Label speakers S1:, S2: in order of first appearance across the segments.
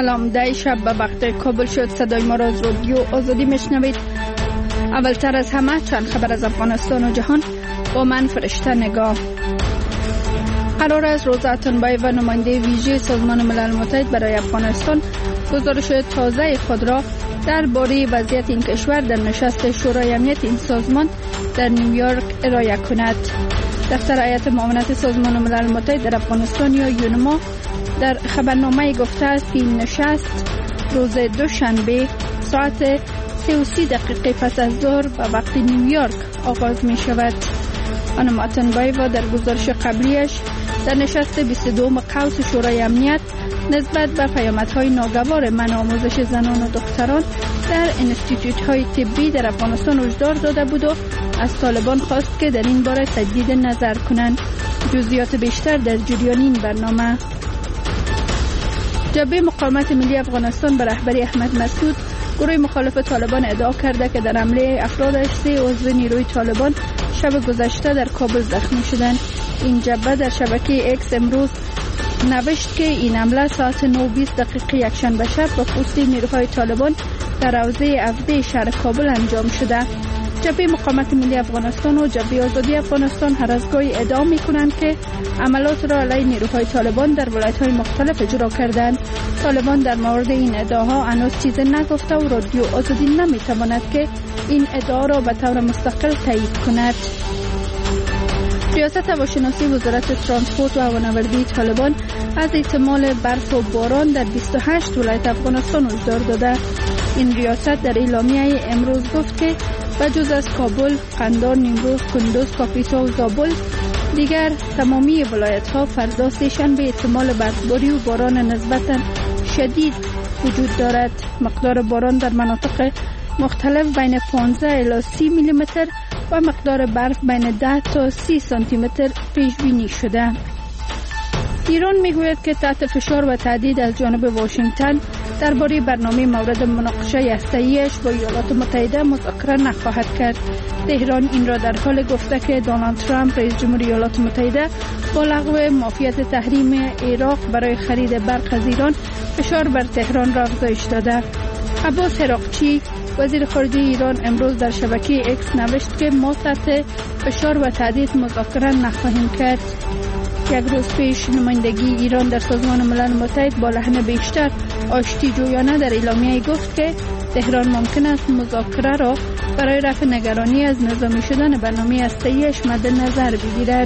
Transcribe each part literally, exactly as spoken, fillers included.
S1: سلام، ده شب به وقت کابل شد. صدای ما را از رادیو آزادی میشنوید. اولتر از همه چند خبر از افغانستان و جهان با من فرشته نگاه. قرار است روزا اتنبایو و نماینده ویژه سازمان ملل متحد برای افغانستان گزارش تازه خود را درباره وضعیت این کشور در نشست شورای امنیت این سازمان در نیویورک ارائه کند. دفتر هیئت معاونت سازمان ملل متحد در افغانستان یا یونما در خبرنامه گفته است که این نشست روز دوشنبه ساعت سه و سی دقیقه پس از ظهر به وقت نیویورک آغاز می شود. خانم اتنبایو در گزارش قبلیش در نشست بیست و دوم قوس شورای امنیت نسبت به پیامدهای ناگوار منع آموزش زنان و دختران در انستیتوت‌های طبی در افغانستان هشدار داده بود و از طالبان خواست که در این باره تجدید نظر کنند. جزئیات بیشتر در جریان این برنامه. جبهه مقاومت ملی افغانستان به رهبری احمد مسعود، گروه مخالف طالبان ادعا کرده که در حمله افراد سه عضو نیروی طالبان شب گذشته در کابل زخمی شدند. این جبهه در شبکه اکس امروز نوشت که این حمله ساعت نه و بیست دقیقه یکشنبه شب به پست نیروهای طالبان در حوزه افده شهر کابل انجام شده. جبهه مقاومت ملی افغانستان و جبهه آزادی افغانستان هر از گاهی ادعا می‌کنند که عملات را علیه نیروهای طالبان در ولایت‌های مختلف اجرا کردند. طالبان در مورد این ادعاها هنوز چیزی نگفته و رادیو آزادی نمی‌تواند که این ادعا را به طور مستقل تایید کند. ریاست هواشناسی وزارت ترانسپورت و هوانوردی طالبان از احتمال برف و باران در بیست و هشت ولایت افغانستان هشدار داده. این ریاست در اعلامیه امروز گفت که بجز از کابل، قندهار، نیمروز، کندوز، کاپیسا و زابل، دیگر تمامی ولایت‌ها فردا سه‌شنبه احتمال برفباری و باران نسبتاً شدید وجود دارد. مقدار باران در مناطق مختلف بین پانزده الی سی میلی متر و مقدار برف بین ده تا سی سانتی متر پیش بینی شده. ایران میگوید که تحت فشار و تهدید از جانب واشنگتن درباره برنامه مورد مناقشه هسته‌ایش با ایالات متحده مذاکره نخواهد کرد. تهران این را در حال گفته که دونالد ترامپ رئیس جمهور ایالات متحده با لغو معافیت تحریم عراق برای خرید برق از ایران فشار بر تهران را افزایش داده. عباس عراقچی وزیر خارجه ایران امروز در شبکه اکس نوشت که ما تحت فشار و تهدید مذاکره نخواهیم کرد. یک روز پیش نمایندگی ایران در سازمان ملل متحد با لحن بیشتر آشتی جویانه در اعلامیه گفت که تهران ممکن است مذاکره را برای رفع نگرانی از نظامی شدن برنامه هسته‌ایش مد نظر بگیرد.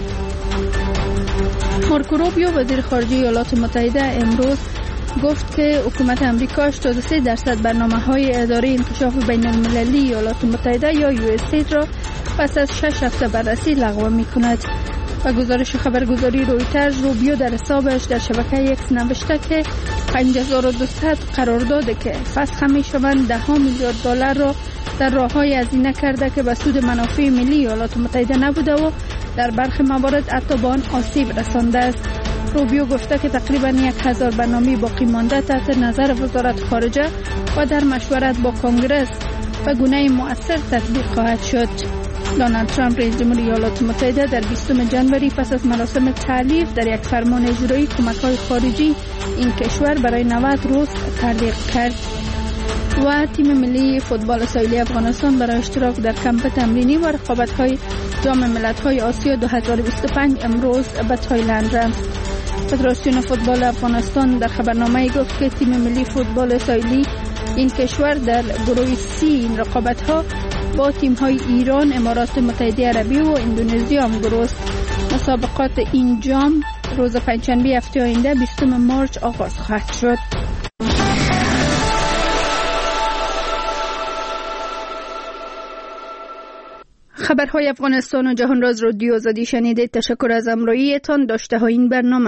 S1: مارکو روبیو وزیر خارجه ایالات متحده امروز گفت که حکومت امریکا هشتاد و سه درصد برنامه‌های اداره انکشاف بین المللی ایالات متحده یا یو اس اید را پس از شش هفته بررسی لغو می‌کند. و گزارش خبرگزاری رویترز، روبیو در حسابش در شبکه اکس نوشته که پنج هزار و دویست قرارداد که فسخ می‌شوند ده ها میلیارد دلار را در راه‌های هزینه کرده که به سود منافع ملی ایالات متحده نبوده و در برخی موارد حتی به آن آسیب رسانده است. روبیو گفته که تقریباً یک هزار برنامه باقی مانده تحت نظر وزارت خارجه و در مشورت با کنگره و گونه مؤثر تطبیق خواهد شد. دونالد ترامپ رئیس جمهور ایالات متحده در بیستم ژانویه پس از مراسم تعلیف در یک فرمان اجرایی کمک‌های خارجی این کشور برای نود روز تعلیق کرد. و تیم ملی فوتبال ساحلی افغانستان برای اشتراک در کمپ تمرینی و رقابت‌های جام ملت‌های آسیا دو هزار و بیست و پنج امروز به تایلند رفت. فدراسیون فوتبال افغانستان در خبرنامه گفت که تیم ملی فوتبال ساحلی این کشور در گروه سی این رقابت‌ها با تیم‌های ایران، امارات متحده عربی و اندونزیا هم گروه است. مسابقات این جام روز پنجشنبه هفته آینده بیستم مارس آغاز خواهد شد. خبرهای افغانستان و جهان را از رادیو آزادی شنیدید. تشکر از همراهیتان. داشته های این برنامه.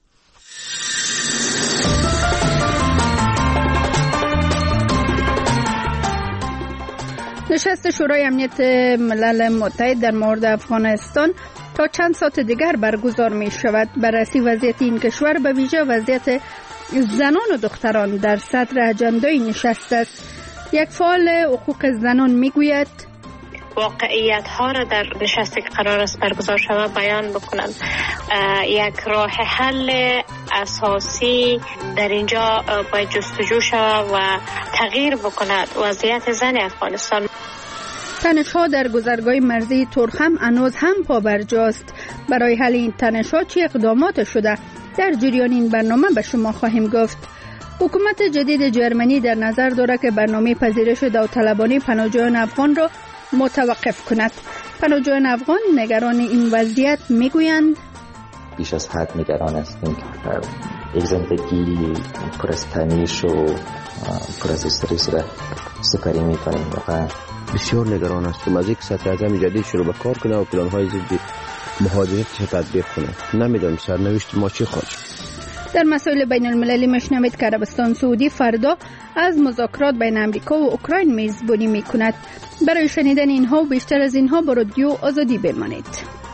S1: نشست شورای امنیت ملل متحد در مورد افغانستان تا چند ساعت دیگر برگزار می شود. بررسی وضعیت این کشور به ویژه وضعیت زنان و دختران در صدر اجندای نشست است. یک فعال حقوق زنان می گوید
S2: واقعیت ها را در نشستی که قرار است برگزار شود بیان بکنند. یک راه حل اساسی در اینجا باید جستجو شود و تغییر بکند وضعیت زن افغانستان.
S1: تنش‌ها در گذرگاه مرزی تورخم هنوز هم پابرجاست. برای حل این تنش‌ها چه اقدامات شده؟ در جریان این برنامه به شما خواهیم گفت. حکومت جدید جرمنی در نظر دارد که برنامه پذیرش داوطلبانه پناهجویان افغان را متوقف کند. پناهجویان افغان نگران این وضعیت میگویند
S3: بیش از حد نگران هستیم که یک زندگی پر از تنش و پر از استرس را سپری می‌کنیم. واقعا
S4: بسیار نگران هستیم از یک سطح اعظم جدید شروع به کار کنه و پلان‌های ضد مهاجرت تطبیق کنه. نمیدونم سرنوشت ما چی خواهد.
S1: در مسائل بین المللی مشنوید که عربستان سعودی فردا از مذاکرات بین امریکا و اوکراین میزبانی میکند. برای شنیدن اینها و بیشتر از اینها با رادیو آزادی بمانید.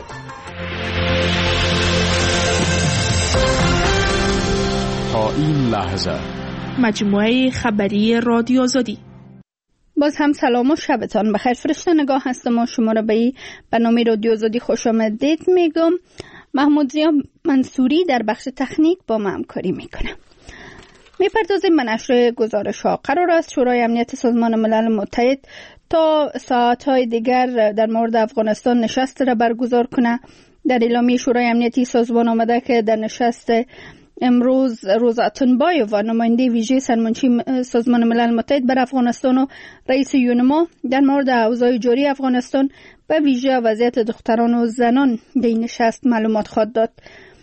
S5: تا این لحظه مجموعه خبری رادیو آزادی.
S1: باز هم سلام و شبتان بخیر. فرشته نگاه هستم و شما را به برنامه رادیو آزادی خوش آمدید میگم. محمود زیا منصوری در بخش تکنیک با ما همکاری میکنه. میپردازیم به نشر گزارش ها. قرار است شورای امنیت سازمان ملل متحد تا ساعتهای دیگر در مورد افغانستان نشست را برگزار کنه. در اعلامیه شورای امنیتی سازمان آمده که در نشست امروز روزا اتنبایووا نماینده ویژه سرمنشی سازمان ملل متحد بر افغانستان و رئیس یونما در مورد اوضاع جاری افغانستان به ویژه وضعیت دختران و زنان در این نشست معلومات خواهد داد.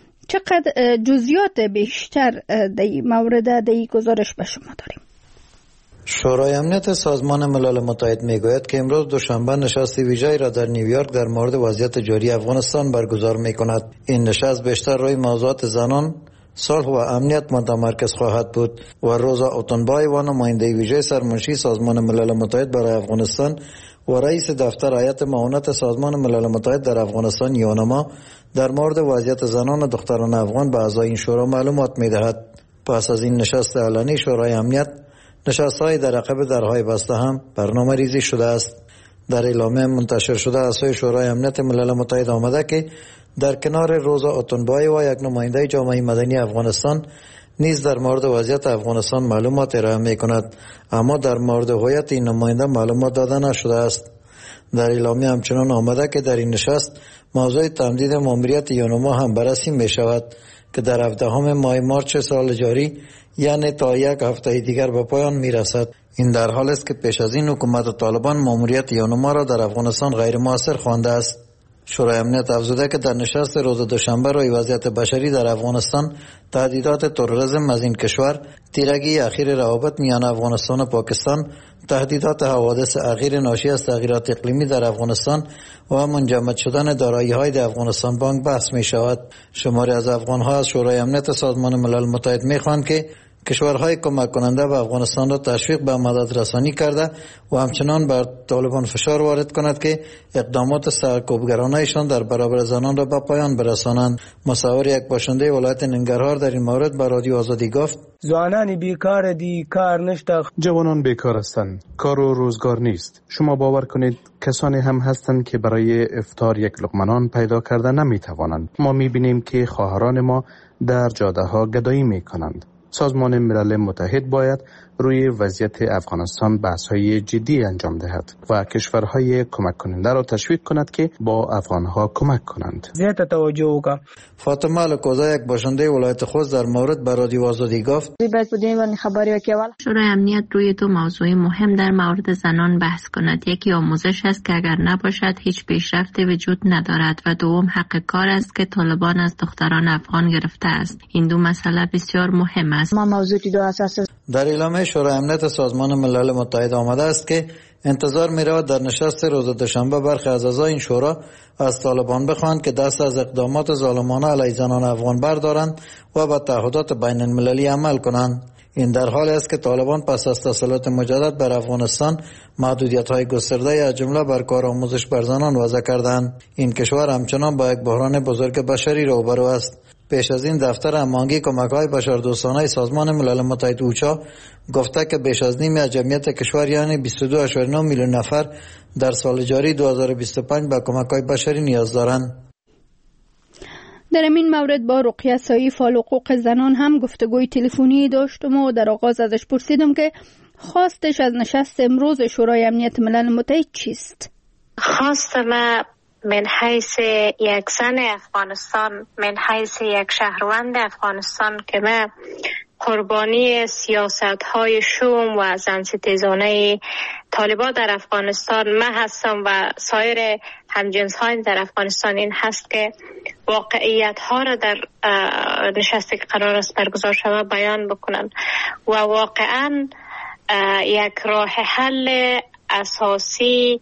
S1: چقدر جزئیات بیشتر در این مورد در این گزارش به شما داریم.
S6: شورای امنیت سازمان ملل متحد میگوید که امروز دوشنبه نشست ویژه‌ای را در نیویورک در مورد وضعیت جاری افغانستان برگزار میکند. این نشست بیشتر روی موضوعات زنان، صلح و امنیت متمرکز خواهد بود و روزا اوتنبایووا نماینده ویژه سرمنشی سازمان ملل متحد برای افغانستان و رئیس دفتر هیئت معاونت سازمان ملل متحد در افغانستان یونما در مورد وضعیت زنان و دختران افغان به اعضای این شورا معلومات میدهد. پس از این نشست علنی شورای امنیت نشست‌های در عقب درهای بسته هم برنامه ریزی شده است. در اعلامیه منتشر شده اعضای شورای امنیت ملل متحد آمده که در کنار روزا اوتنبایووا یک نماینده جامعه مدنی افغانستان نیز در مورد وضعیت افغانستان معلومات ارائه می‌کند، اما در مورد هویت این نماینده معلومات داده نشده است. در اعلامیه همچنان آمده که در این نشست موضوع تمدید ماموریت یونما هم بررسی می‌شود که در هفدهم ماه مارچ سال جاری یعنی تا یک هفته دیگر به پایان می‌رسد. این در حالی است که پیش از این حکومت طالبان ماموریت یونما را در افغانستان غیر مؤثر خوانده است. شورای امنیت افزوده که در نشست روز دوشنبه روی وضعیت بشری در افغانستان، تهدیدات تروریسم از این کشور، تیرگی اخیر روابط میان افغانستان و پاکستان، تهدیدات حوادث اخیر ناشی از تغییرات اقلیمی در افغانستان و منجمد شدن دارایی‌های در افغانستان بانک بحث می شود. شماری از افغان‌ها از شورای امنیت سازمان ملل متحد می‌خواهند که کشورهای کمک کننده به افغانستان را تشویق به مدد رسانی کرده و همچنان بر طالبان فشار وارد کند که اقدامات سرکوبگرانه‌شان در برابر زنان را به پایان برسانند. مصور یک باشنده ولایت ننگرهار در این مورد به رادیو آزادی گفت:
S7: زنان بیکار دی کار نشته،
S8: جوانان بیکار هستند، کار و روزگار نیست. شما باور کنید کسانی هم هستند که برای افطار یک لقمه نان پیدا کرده نمیتوانند. ما میبینیم که خواهران ما در جاده‌ها گدایی میکنند. سازمان ملل متحد باید روی وضعیت افغانستان بحث‌های جدی انجام دهد و کشورهای کمک کننده را تشویق کند که با افغانها کمک کنند.
S7: زیاد توجه کنند.
S6: فاطمه الکوزا یک باشنده ولایت خوست در مورد به رادیو آزادی گفت:
S9: شورای امنیت روی دو موضوع مهم در مورد زنان بحث کند. یکی آموزش است که اگر نباشد هیچ پیشرفتی وجود ندارد و دوم حق کار است که طالبان از دختران افغان گرفته است. این دو مسئله بسیار مهم است.
S7: ما موضوع دو اساس
S6: در اعلامیه شورای امنیت سازمان ملل متحد آمده است که انتظار می‌رود در نشست روز دوشنبه برخی از اعضای این شورا از طالبان بخواهند که دست از اقدامات ظالمانه علیه زنان افغان بردارند و به تعهدات بین المللی عمل کنند. این در حالی است که طالبان پس از تسلط مجدد بر افغانستان محدودیت‌های گسترده از جمله بر کار آموزش بر زنان وضع کردند. این کشور همچنان با یک بحران بزرگ بشری روبرو است. پیش از این دفتر هماهنگی کمک‌های بشردوستانه سازمان ملل متحد اوچا گفته که بیش از نیم از جمعیت کشور یعنی بیست و دو ممیز نه میلیون نفر در سال جاری دو هزار و بیست و پنج به کمک‌های بشری نیاز دارند.
S1: در این مورد با رقیه سایی فعال حقوق زنان هم گفتگوی تلفنی داشتم و در آغاز ازش پرسیدم که خواستش از نشست امروز شورای امنیت ملل متحد چیست؟
S2: خواست ما من حیث یک زن افغانستان، من حیث یک شهروند افغانستان که من قربانی سیاست های شوم و زنستیزانه طالبان در افغانستان من هستم و سایر همجنس های در افغانستان این هست که واقعیت ها را در نشستی که قرار است برگزار شود بیان بکنن و واقعا یک راه حل اساسی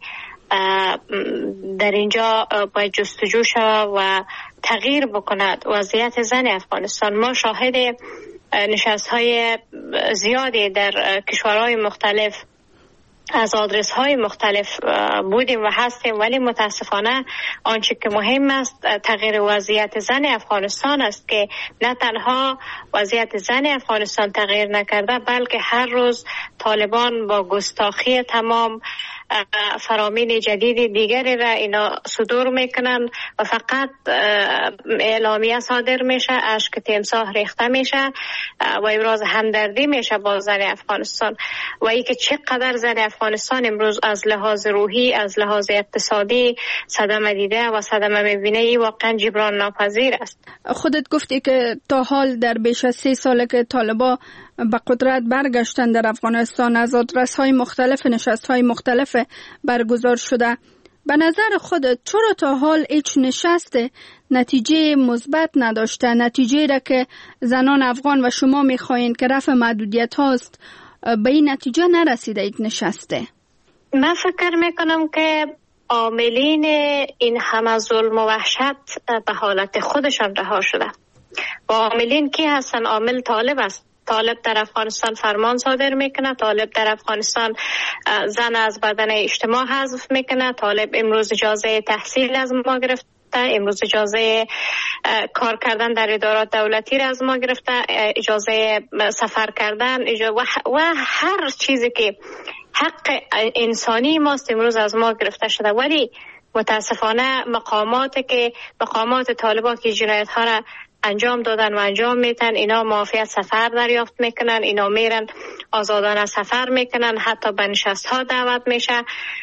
S2: در اینجا باید جستجو شود و تغییر بکند وضعیت زن افغانستان. ما شاهد نشست های زیادی در کشورهای مختلف از آدرس های مختلف بودیم و هستیم، ولی متاسفانه آنچه که مهم است تغییر وضعیت زن افغانستان است که نه تنها وضعیت زن افغانستان تغییر نکرده بلکه هر روز طالبان با گستاخی تمام فرامین جدید دیگری را اینا صدور میکنن و فقط اعلامیه صادر میشه، اشک تمساح ریخته میشه و ابراز همدردی میشه با زن افغانستان و ای که چقدر زن افغانستان امروز از لحاظ روحی از لحاظ اقتصادی صدمه دیده و صدمه میبینه ای واقعا جبران ناپذیر است.
S1: خودت گفتی که تا حال در بیش از سه ساله که طالبان به قدرت برگشتن در افغانستان از آدرس‌های مختلف نشست‌های مختلف برگزار شده. به نظر خودت چرا تا حال هیچ نشست نتیجه مثبت نداشته؟ نتیجه را که زنان افغان و شما می‌خواین که رفع محدودیت هاست به این نتیجه نرسیده این نشسته؟
S2: من فکر میکنم که عاملین این همه ظلم و وحشت به حالت خودشان رها شده و عاملین کی هستن؟ عامل طالب است. طالب در افغانستان فرمان صادر میکنه، طالب در افغانستان زن از بدن اجتماع حذف میکنه، طالب امروز اجازه تحصیل از ما گرفته، امروز اجازه کار کردن در ادارات دولتی را از ما گرفته، اجازه سفر کردن و هر چیزی که حق انسانی ماست امروز از ما گرفته شده. ولی متاسفانه مقاماتی که مقامات طالبان که جنایت ها را انجام دادن و انجام میتن اینا معافیت سفر دریافت میکنن، اینا میرن آزادانه سفر میکنن، حتی به نشست ها دعوت میشه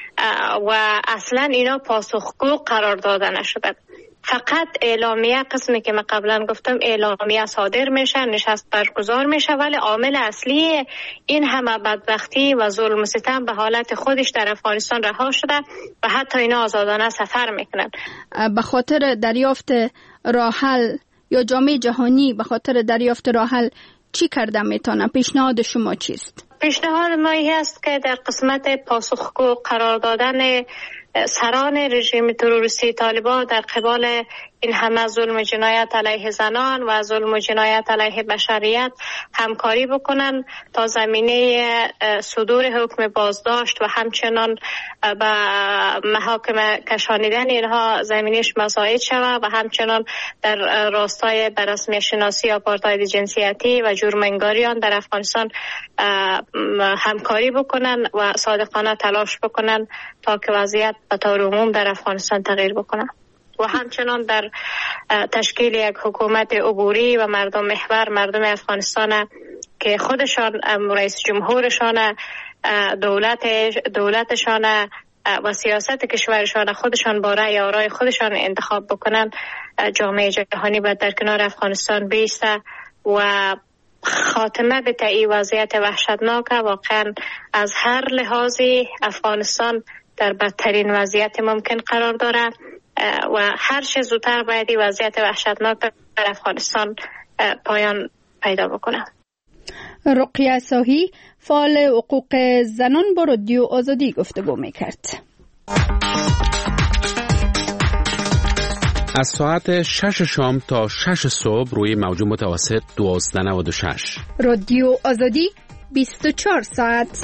S2: و اصلا اینا پاسخگو قرار داده نشدن. فقط اعلامیه قسمی که من قبلا گفتم اعلامیه صادر میشه، نشست برگزار میشه، ولی عامل اصلی این همه بدبختی و ظلم و ستم به حالت خودش در افغانستان رها شده و حتی اینا آزادانه سفر میکنن.
S1: به خاطر دریافت راه حل یا جامعه جهانی به خاطر دریافت راه حل چی کرده میتونه؟ پیشنهاد شما چیست؟
S2: پیشنهاد ما این است که در قسمت پاسخگو قرار دادن سران رژیم تروریستی طالبان در قبال این همه ظلم و جنایت علیه زنان و ظلم و جنایت علیه بشریت همکاری بکنن تا زمینه صدور حکم بازداشت و همچنان به محاکم کشانیدن اینها زمینش مساعد شود و همچنان در راستای بررسمی شناسی آپارتاید جنسیتی و جرم‌انگاریان در افغانستان همکاری بکنن و صادقانه تلاش بکنن تا که وضعیت به طور عموم در افغانستان تغییر بکنه و همچنان در تشکیل یک حکومت عبوری و مردم محور مردم افغانستان که خودشان رئیس جمهورشان دولت دولتشان و سیاست کشورشان خودشان با رأی آرای خودشان انتخاب بکنن، جامعه جهانی باید در کنار افغانستان بیسته و خاتمه به این وضعیت وحشتناک. واقعا از هر لحاظی افغانستان در بدترین وضعیت ممکن قرار داره و هر چه زودتر باید این وضعیت وحشتناک در افغانستان پایان پیدا بکنه.
S1: رقیه ساهی فعال حقوق زنان با رادیو آزادی گفتگو میکرد.
S10: از ساعت شش شام تا شش صبح روی موج متوسط دوازده و نود و شش.
S1: رادیو آزادی بیست و چهار ساعت.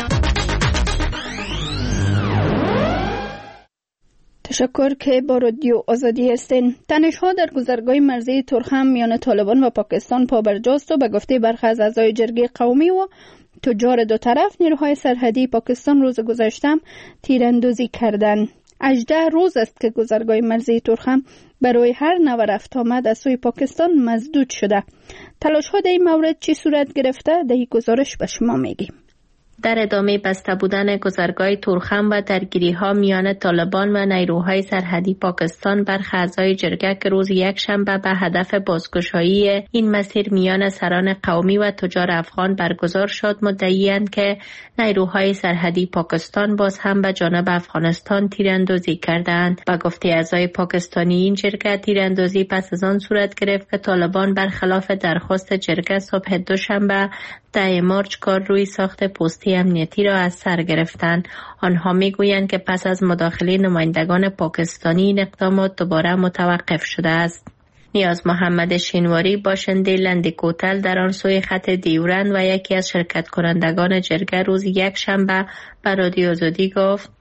S1: تشکر که با رادیو آزادی هستین. تنش‌ها در گذرگاه مرزی ترخم میان طالبان و پاکستان پابرجاست و به گفته برخی از اعضای جرگه قومی و تجار دو طرف نیروهای سرحدی پاکستان روز گذشته تیراندازی کردند. هجده روز است که گذرگاه مرزی تورخم برای هر نوع رفت آمد از سوی پاکستان مسدود شده. تلاش ها در این مورد چی صورت گرفته؟ در این گزارش به شما میگیم.
S9: در ادامه بسته بودن گذرگاه تورخم و درگیری ها میان طالبان و نیروهای سرحدی پاکستان، برخی اعضای جرگه که روز یکشنبه به هدف بازگشایی این مسیر میان سران قومی و تجار افغان برگزار شد، مدعی‌اند که نیروهای سرحدی پاکستان باز هم به جانب افغانستان تیراندازی کردند. با گفته اعضای پاکستانی این جرگه، تیراندازی پس از آن صورت گرفت که طالبان برخلاف درخواست جرگه صبح دوشنبه ده مارچ کار روی ساخت پستی امنیتی را از سر گرفتند. آنها میگویند که پس از مداخله نمایندگان پاکستانی این اقدامات دوباره متوقف شده است. نیاز محمد شینواری، باشنده لندکوتل در آن سوی خط دیورند و یکی از شرکت کنندگان جرگه، روز یک شنبه به رادیو آزادی گفت: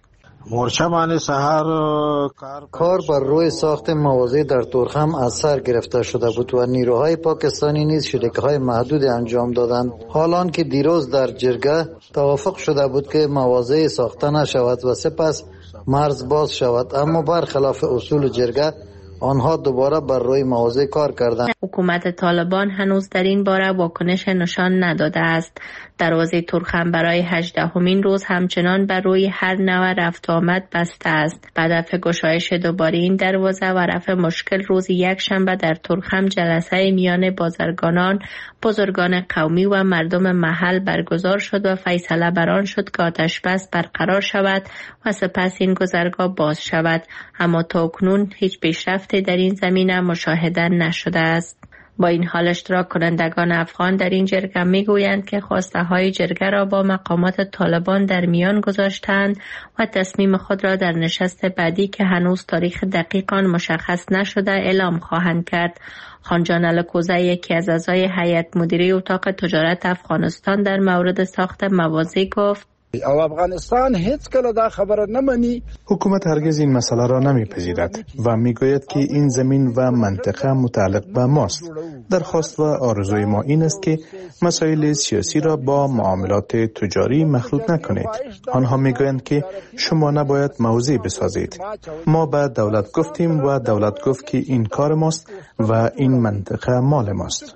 S6: کار بر روی ساخت مواضع در تورخم از سر گرفته شده بود و نیروهای پاکستانی نیز شریک‌های محدود انجام دادند. حالان که دیروز در جرگه توافق شده بود که مواضع ساخته نشود و سپس مرز باز شود، اما برخلاف اصول جرگه آنها دوباره بر روی مواضع کار کردند.
S9: حکومت طالبان هنوز در این باره واکنش نشان نداده است. دروازه تورخم برای هجدهمین روز همچنان بر روی هر نوع رفت و آمد بسته است. به هدف گشایش دوباره این دروازه و رفع مشکل، روز یک شنبه در تورخم جلسه میان بازرگانان، بزرگان قومی و مردم محل برگزار شد و فیصله بر آن شد که آتش بس برقرار شود و سپس این گذرگاه باز شود. اما تا اکنون هیچ پیشرفتی در این زمینه مشاهده نشده است. با این حال اشتراک کنندگان افغان در این جرگه میگویند که خواسته های جرگه را با مقامات طالبان در میان گذاشتند و تصمیم خود را در نشست بعدی که هنوز تاریخ دقیق آن مشخص نشده اعلام خواهند کرد. خانجان الکوزه، یکی از اعضای هیئت مدیره اتاق تجارت افغانستان، در مورد ساخت مواضع گفت:
S11: او افغانستان هیچ کله دا خبر نمانی.
S8: حکومت هرگز این مسئله را نمیپذیرد و میگوید که این زمین و منطقه متعلق به ماست. درخواست و آرزوی ما این است که مسائل سیاسی را با معاملات تجاری مخلوط نکنید. آنها میگویند که شما نباید موضع بسازید. ما به دولت گفتیم و دولت گفت که این کار ماست و این منطقه مال ماست.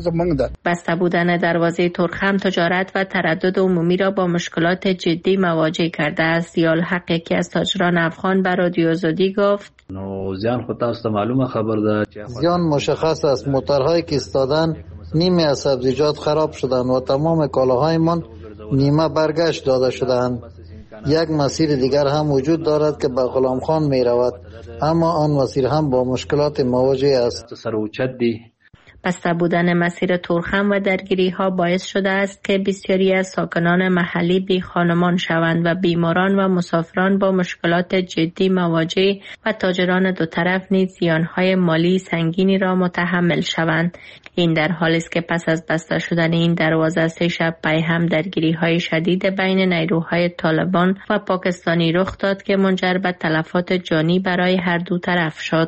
S9: بسته بودن دروازه تورخم تجارت و تردد عمومی را با مشکلات جدی مواجه کرده است. یال حق، یکی از تاجران افغان، به رادیو آزادی گفت:
S12: زیان خود تاسو معلومه خبر ده.
S6: زیان مشخص است. موترهای که ایستادن، نیمه از سبزیجات خراب شدند و تمام کالاهایمان نیمه برگشت داده شدند. یک مسیر دیگر هم وجود دارد که به غلام خان می رود، اما آن مسیر هم با مشکلات مواجه است.
S9: بسته بودن مسیر تورخم و درگیری ها باعث شده است که بسیاری از ساکنان محلی بی خانمان شوند و بیماران و مسافران با مشکلات جدی مواجه و تاجران دو طرف نیز زیانهای مالی سنگینی را متحمل شوند. این در حالی است که پس از بسته شدن این دروازه سه شب پی هم درگیری های شدید بین نیروهای طالبان و پاکستانی رخ داد که منجر به تلفات جانی برای هر دو طرف شد.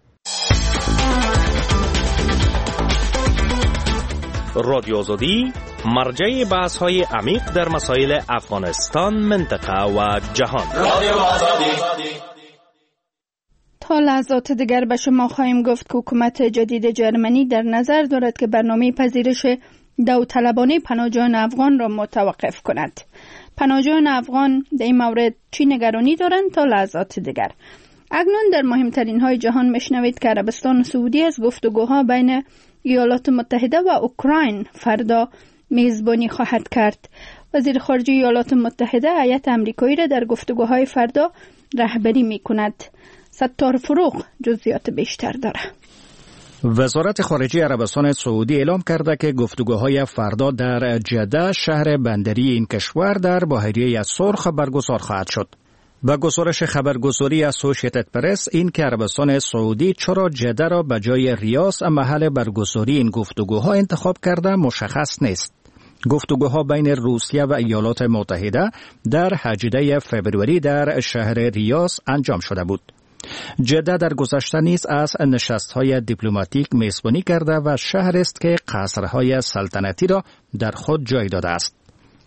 S13: رادیو آزادی، مرجع بحث های عمیق در مسائل افغانستان، منطقه و جهان. رادیو آزادی.
S1: تا لحظات دیگر به شما خواهیم گفت که حکومت جدید جرمنی در نظر دارد که برنامه پذیرش داوطلبانه پناهجویان افغان را متوقف کند. پناهجویان افغان در این مورد چی نگرانی دارند؟ تا لحظات دیگر. اکنون در مهمترین های جهان میشنوید که عربستان سعودی از گفتگوها بین ایالات متحده و اوکراین فردا میزبانی خواهد کرد. وزیر خارجه ایالات متحده هیئت آمریکایی را در گفتگوهای فردا رهبری می کند. ستار فروغ جزئیات بیشتر داره.
S14: وزارت خارجه عربستان سعودی اعلام کرده که گفتگوهای فردا در جده، شهر بندری این کشور، در بحیره سرخ برگزار خواهد شد. با گزارش خبرگزاری اسوسییتد پرس، این که عربستان سعودی چرا جده را به جای ریاض محل برگزاری این گفتگوها انتخاب کرده مشخص نیست. گفتگوها بین روسیه و ایالات متحده در هجده فوریه در شهر ریاض انجام شده بود. جده در گذشته نیز از نشست‌های دیپلماتیک میزبانی کرده و شهر است که قصرهای سلطنتی را در خود جای داده است.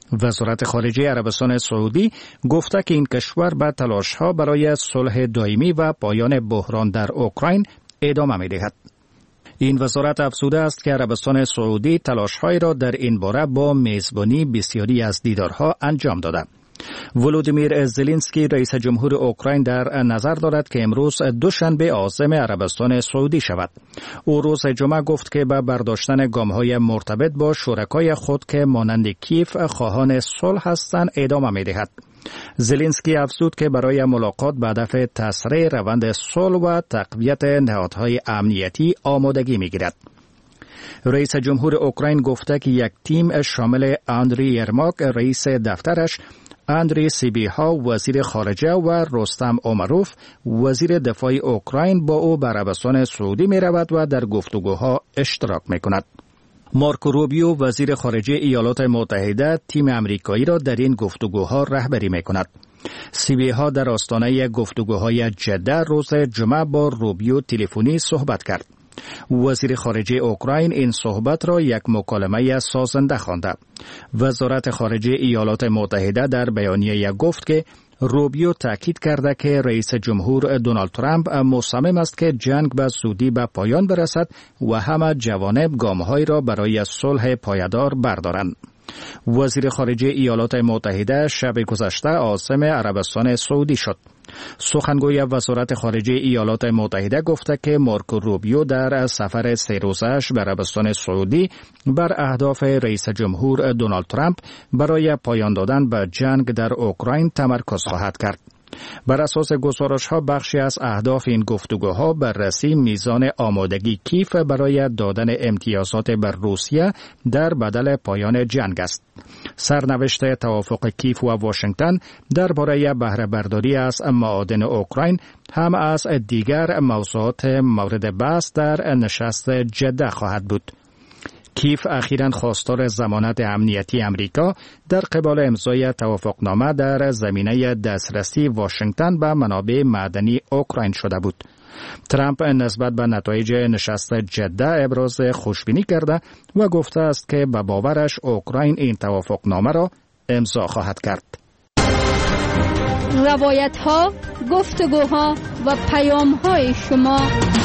S14: وزارت خارجه عربستان سعودی گفته که این کشور به تلاش‌ها برای صلح دائمی و پایان بحران در اوکراین ادامه می‌دهد. این وزارت افزوده است که عربستان سعودی تلاش‌هایی را در این باره با میزبانی بسیاری از دیدارها انجام داده. ولودیمیر زلنسکی رئیس جمهور اوکراین در نظر دارد که امروز دوشنبه عازم عربستان سعودی شود. او روز جمعه گفت که به برداشتن گام‌های مرتبط با شرکای خود که مانند کیف خواهان صلح هستند ادامه می‌دهد. زلنسکی افزود که برای ملاقات به هدف تسریع روند صلح و تقویت نهادهای امنیتی آمادگی می‌گیرد. رئیس جمهور اوکراین گفته که یک تیم شامل آندری یرماک رئیس دفترش، اندری سیبیها وزیر خارجه و رستم اومروف وزیر دفاع اوکراین با او به عربستان سعودی می رود و در گفتگوها اشتراک می کند. مارکو روبیو وزیر خارجه ایالات متحده تیم امریکایی را در این گفتگوها رهبری می کند. سیبیها در آستانه گفتگوهای جده روز جمعه با روبیو تلفنی صحبت کرد. وزیر خارجه اوکراین این صحبت را یک مکالمه سازنده خوانده. وزارت خارجه ایالات متحده در بیانیه گفت که روبیو تاکید کرده که رئیس جمهور دونالد ترامپ مصمم است که جنگ به زودی به پایان برسد و همه جوانب گام‌هایی را برای صلح پایدار بردارند. وزیر خارجه ایالات متحده شب گذشته عازم عربستان سعودی شد. سخنگوی وزارت خارجه ایالات متحده گفته که مارکو روبیو در سفر سه روزه‌اش به عربستان سعودی بر اهداف رئیس جمهور دونالد ترامپ برای پایان دادن به جنگ در اوکراین تمرکز خواهد کرد. بر اساس گزارش‌ها بخشی از اهداف این گفتگوها بررسی میزان آمادگی کیف برای دادن امتیازات بر روسیه در بدل پایان جنگ است. سرنوشت توافق کیف و واشنگتن درباره بهره برداری از معادن اوکراین هم از دیگر موضوعات مورد بحث در نشست جده خواهد بود. کیف اخیراً خواستار ضمانت امنیتی امریکا در قبال امضای توافقنامه در زمینه دسترسی واشنگتن به منابع معدنی اوکراین شده بود. ترامپ نسبت به نتایج نشست جده ابراز خوشبینی کرده و گفته است که به باورش اوکراین این توافقنامه را امضا خواهد کرد.
S1: روایت‌ها، گفتگوها و پیام‌های شما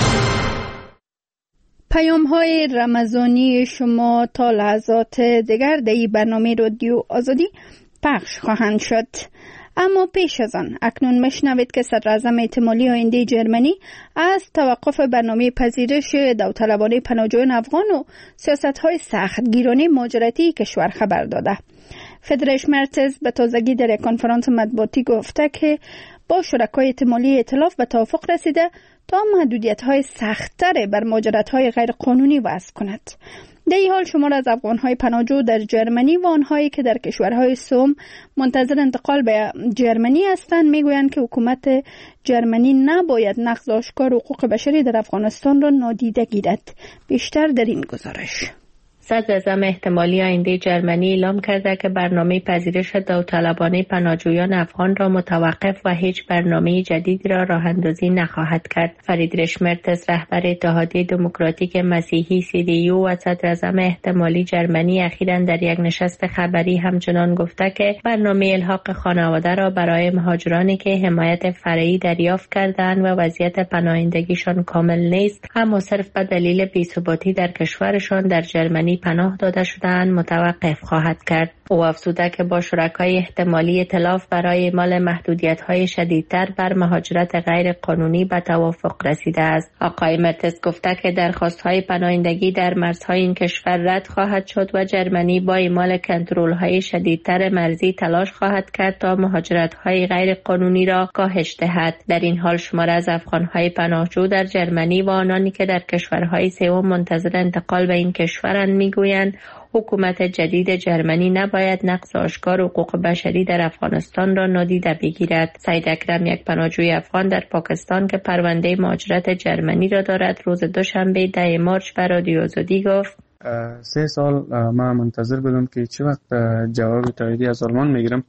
S1: پیام های رمضانی شما تا لحظات دیگر در این برنامه رادیو آزادی پخش خواهند شد. اما پیش از آن اکنون مشنوید که صدر اعظم احتمالی آینده جرمنی از توقف برنامه پذیرش داوطلبانه پناهجویان افغان و سیاست های سختگیرانه مهاجرتی کشور خبر داده. فریدریش مرتز به تازگی در یک کنفرانس مطبوعاتی گفته که با شرکای احتمالی ائتلاف به توافق رسیده تا محدودیت‌های سخت‌تر بر مهاجرت‌های غیر قانونی وضع کند. در این حال شمار از افغان‌های پناهجو در جرمنی و آنهایی که در کشورهای سوم منتظر انتقال به جرمنی هستند میگویند که حکومت جرمنی نباید نقض آشکار حقوق بشری در افغانستان را نادیده گیرد. بیشتر در این گزارش.
S9: صدر اعظم احتمالی آینده جرمنی اعلام کرده که برنامه پذیرش داوطلبانه پناهجویان افغان را متوقف و هیچ برنامه جدیدی را راه اندازی نخواهد کرد. فریدریش مرتز رهبر اتحادیه دموکراتیک مسیحی سی دی یو و صدر اعظم احتمالی جرمنی اخیراً در یک نشست خبری همچنان گفته که برنامه الحاق خانواده را برای مهاجرانی که حمایت فرعی دریافت کردند و وضعیت پناهندگیشان کامل نیست اما صرف به دلیل بی‌ثباتی در کشورشان در جرمنی پناه داده شدند متوقف خواهد کرد. او افزوده که با شرکای احتمالی ائتلاف برای اعمال محدودیت‌های شدیدتر بر مهاجرت غیر قانونی به توافق رسیده است. آقای مرتز گفته که درخواست‌های پناهندگی در مرزهای این کشور رد خواهد شد و جرمنی با اعمال کنترل‌های شدیدتر مرزی تلاش خواهد کرد تا مهاجرت‌های غیر قانونی را کاهش دهد. در این حال شمار از افغان‌های پناهجو در جرمنی و آنانی که در کشورهای سوم منتظر انتقال به این کشورند میگویند حکومت جدید جرمنی نباید نقض آشکار حقوق بشری در افغانستان را نادیده بگیرد. سعید اکرم یک پناهجوی افغان در پاکستان که پرونده مهاجرت جرمنی را دارد روز دوشنبه ده مارس به رادیو آزادی گفت
S15: سه سال من منتظر بودم که چه وقت جواب تاییدی از آلمان میگیرم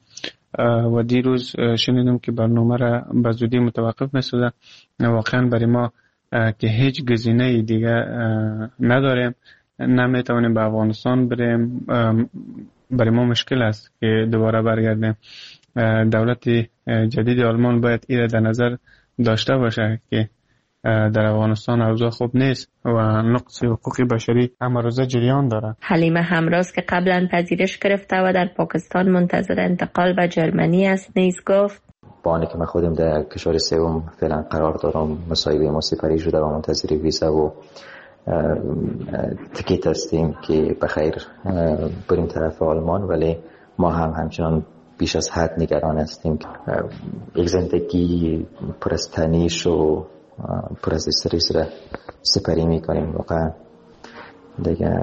S15: و دیروز شنیدم که برنامه را به زودی متوقف نشده. واقعا برای ما که هیچ گزینه دیگه نداریم، نمیتونیم به افغانستان بریم، برای ما مشکل است که دوباره برگردیم. دولت جدید آلمان باید این در نظر داشته باشه که در افغانستان اوضاع خوب نیست و نقص حقوق بشری همه روزه جریان داره.
S9: حلیمه همراز که قبلا پذیرش گرفته و در پاکستان منتظر انتقال به جرمنی است نیز گفت
S3: با آنکه که من خودم در کشور سوم فعلا قرار دارم، مصاحبه ما سپری شده و منتظر ویزا و تیکت هستیم که بخیر بریم طرف آلمان، ولی ما هم همچنان بیش از حد نگران هستیم که یک زندگی پر از تنش و پر از استرس را سپری میکنیم. واقعا دیگه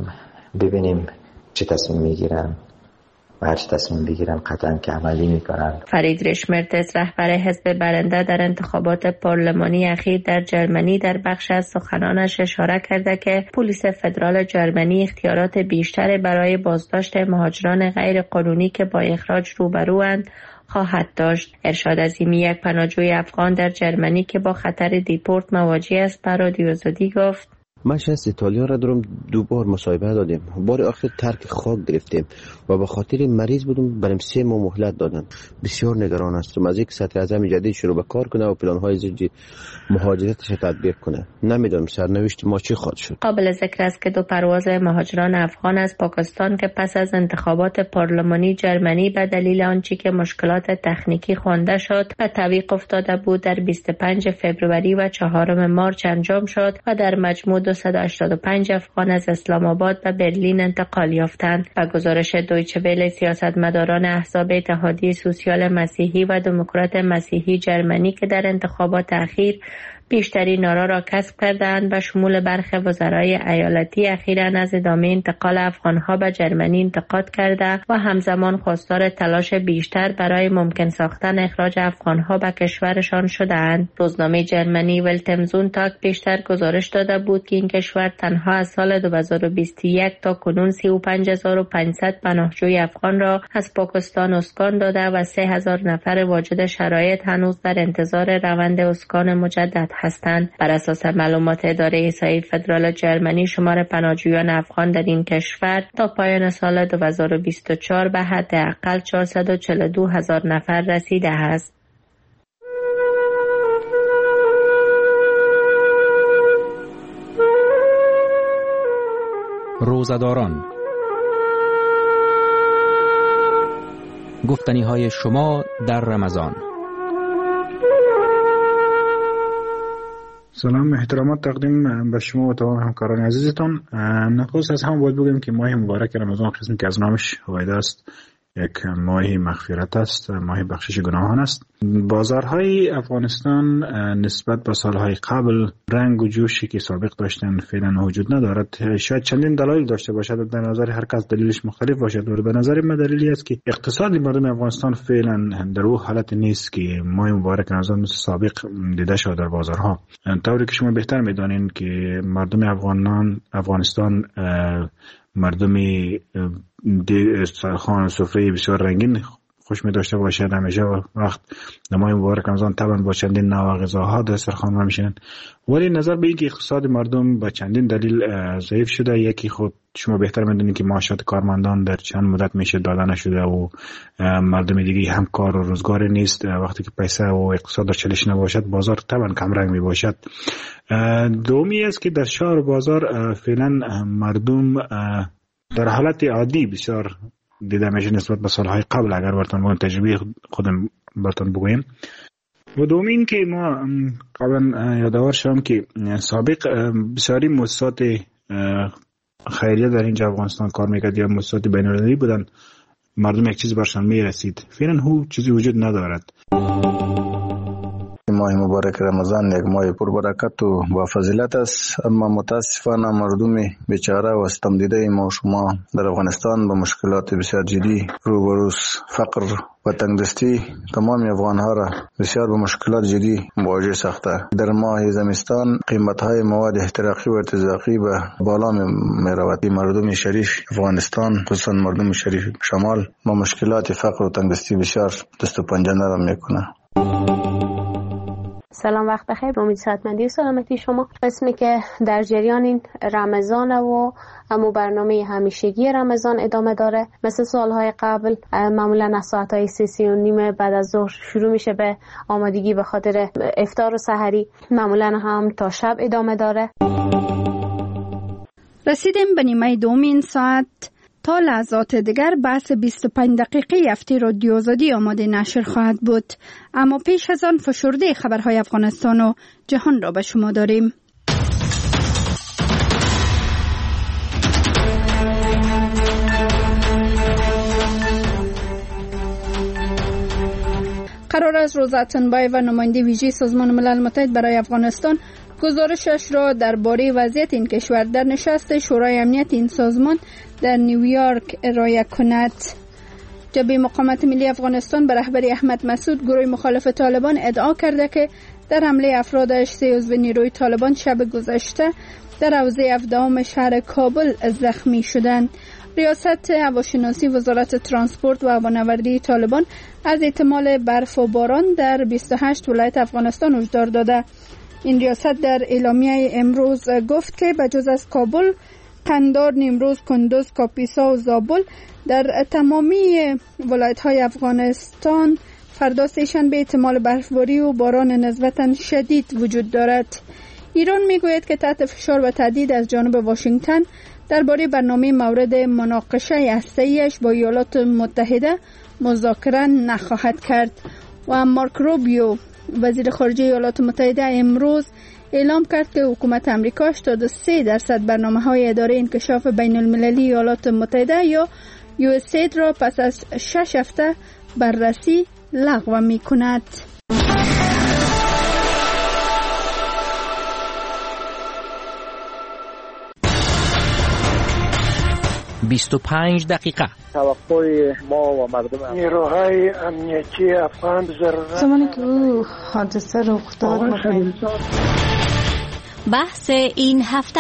S3: ببینیم چه تصمیم میگیرن و هر چه تصمیم بگیرن قطعا که عملی میکنن.
S9: فرید رشمرتس رهبر حزب برنده در انتخابات پارلمانی اخیر در جرمنی در بخش از سخنانش اشاره کرده که پلیس فدرال جرمنی اختیارات بیشتر برای بازداشت مهاجران غیر قانونی که با اخراج روبروند خواهد داشت. ارشاد عظیمی، یک پناهجوی افغان در جرمنی که با خطر دیپورت مواجه است، به رادیو آزادی گفت
S4: من شخص ایتالیا را دارم دو بار مصاحبه دادیم، بار آخر ترک خاک گرفتیم و به خاطر مریض بودم بریم سه ماه مهلت دادن. بسیار نگران هستم از یک صدر اعظم جدید شروع به کار کنه و پلان‌های زیادی مهاجرتش تطبیق کنه. نمیدونم سرنوشت ما چی خواهد شد.
S9: قابل ذکر است که دو پرواز مهاجران افغان از پاکستان که پس از انتخابات پارلمانی جرمنی به دلیل آنچه که مشکلات تکنیکی خوانده شد به تعویق افتاده بود در بیست و پنج فوریه و چهارم مارس انجام شد و در مجموع دویست و هشتاد و پنج افغان از اسلام آباد به برلین انتقال یافتند. و گزارش دویچه وله، سیاستمداران احزاب اتحادیه سوسیال مسیحی و دموکرات مسیحی جرمنی که در انتخابات اخیر بیشترین آرا را کسب کردند و شمول برخی وزرای ایالتی اخیراً از ادامه انتقال افغانها به جرمنی انتقاد کرده و همزمان خواستار تلاش بیشتر برای ممکن ساختن اخراج افغانها به کشورشان شده‌اند. روزنامه جرمنی ولتمزونتاگ پیشتر گزارش داده بود که این کشور تنها از سال دو هزار و بیست و یک تا کنون سی و پنج هزار و پانصد پناهجوی افغان را از پاکستان اسکان داده و سه هزار نفر واجد شرایط هنوز در انتظار روند اسکان مجدد هستند. بر اساس معلومات اداره احصایی فدرال جرمنی، شمار پناهجویان افغان در این کشور تا پایان سال دو هزار و بیست و چهار به حداقل چهارصد و چهل و دو هزار نفر رسیده است.
S16: روزه‌داران، گفتنی‌های شما در رمضان.
S11: سلام احترامات تقدیم به شما و تمام همکاران عزیزتان. نخست از هم باید بگم که ماه مبارک رمضان قسمی که از نامش هویدا است، یک ماه مغفرت است، ماه بخشش گناهان است. بازارهای افغانستان نسبت به سالهای قبل رنگ و جوشی که سابق داشتن فعلا وجود ندارد. شاید چندین دلایل داشته باشد، در نظر هر کس دلیلش مختلف باشد، ولی به نظر من دلیلی است که اقتصاد مردم افغانستان فعلا در اون حالت نیست که ماه مبارک رمضان مثل سابق دیده شد در بازارها. طوری که شما بهتر میدانید که مردم افغانان افغانستان مردمی خان سفره بسیار رنگین خوش می داشته باشد. همیشه وقت ماه مبارک رمضان طبعا با چندین نوع غذاها دسترخوان میشن، ولی نظر به اینکه اقتصاد مردم با چندین دلیل ضعیف شده، یکی خود شما بهتر میدونید که معاشات کارمندان در چند مدت میشه داده نشده و مردم دیگه هم کار و روزگار نیست. وقتی که پیسه و اقتصاد در چلش نباشد، بازار طبعا کم رنگ می باشد. دومی است که در شهر و بازار فعلا مردم در حالت عادی بسیار دیده میشه نسبت به سالهای قبل، اگر براتون با تجربه خودم براتون بگویم. و دومین که ما قبلا یادآور شدم که سابق بسیاری مؤسسات خیریه در اینجا افغانستان کار میکرد یا مؤسسات بین‌المللی بودن، مردم یک چیز برشان میرسید. فعلا هو چیزی وجود ندارد.
S17: ماه مبارک رمضان یک ماه پربرکت و با فضیلت است، اما متاسفانه مردم بیچاره و ستم دیده ما و شما در افغانستان با مشکلات بسیار جدی روبروست. فقر و تنگدستی تمام افغانها را بسیار با مشکلات جدی مواجه ساخته. در ماه زمستان قیمت‌های مواد احتراقی و ارتزاقی به بالا می‌رود. مردم شریف افغانستان، خصوصا مردم شریف شمال، با مشکلات فقر و تنگدستی بسیار دست و پنجه نرم میکنه.
S18: سلام، وقت بخیر. امید صحتمندی و سلامتی شما. قسمی که در جریان این رمضان و همو برنامه همیشگی رمضان ادامه داره. مثل سالهای قبل معمولا از ساعتهای سه سی و نیم بعد از ظهر شروع میشه به آمادگی به خاطر افطار و سحری. معمولا هم تا شب ادامه داره.
S1: رسیدیم به نیمه دوم این ساعت. تا لحظات دیگر بحث بیست و پنج دقیقه هفته رادیو آزادی آماده نشر خواهد بود. اما پیش از آن فشرده خبرهای افغانستان و جهان را به شما داریم. قرار است روزا اتنبای و نماینده ویژه سازمان ملل متحد برای افغانستان گزارشش را درباره وضعیت این کشور در نشست شورای امنیت این سازمان در نیویورک ارائه کند. جبهه مقاومت ملی افغانستان به رهبری احمد مسعود گروه مخالف طالبان ادعا کرده که در حمله افرادش سه عضو نیروی طالبان شب گذشته در حوزه هفدهم شهر کابل زخمی شدند. ریاست هواشناسی وزارت ترانسپورت و هوانوردی طالبان از احتمال برف و باران در بیست و هشت ولایت افغانستان هشدار داده. این ریاست در اعلامیه امروز گفت که بجز از کابل، قندار، نیمروز، کندوز، کاپیسا و زابل در تمامی ولایت‌های افغانستان فردا سه‌شنبه احتمال برفباری و باران نسبتاً شدید وجود دارد. ایران میگوید که تحت فشار و تهدید از جانب واشنگتن درباره برنامه مورد مناقشه هسته‌ایش با ایالات متحده مذاکره نخواهد کرد. و مارک روبیو وزیر خارجه ایالات متحده امروز اعلام کرد که حکومت امریکا هشتاد و سه درصد برنامه‌های اداره انکشاف بین المللی ایالات متحده یا یو اس اید را پس از شش هفته بررسی لغو می‌کند.
S19: بیست و پنج دقیقه.
S20: توقع ما و مردم
S21: نیروهای امنیتی افغان ضرورت
S22: زمانی که او حادثه رخ داد.
S23: بحث این هفته.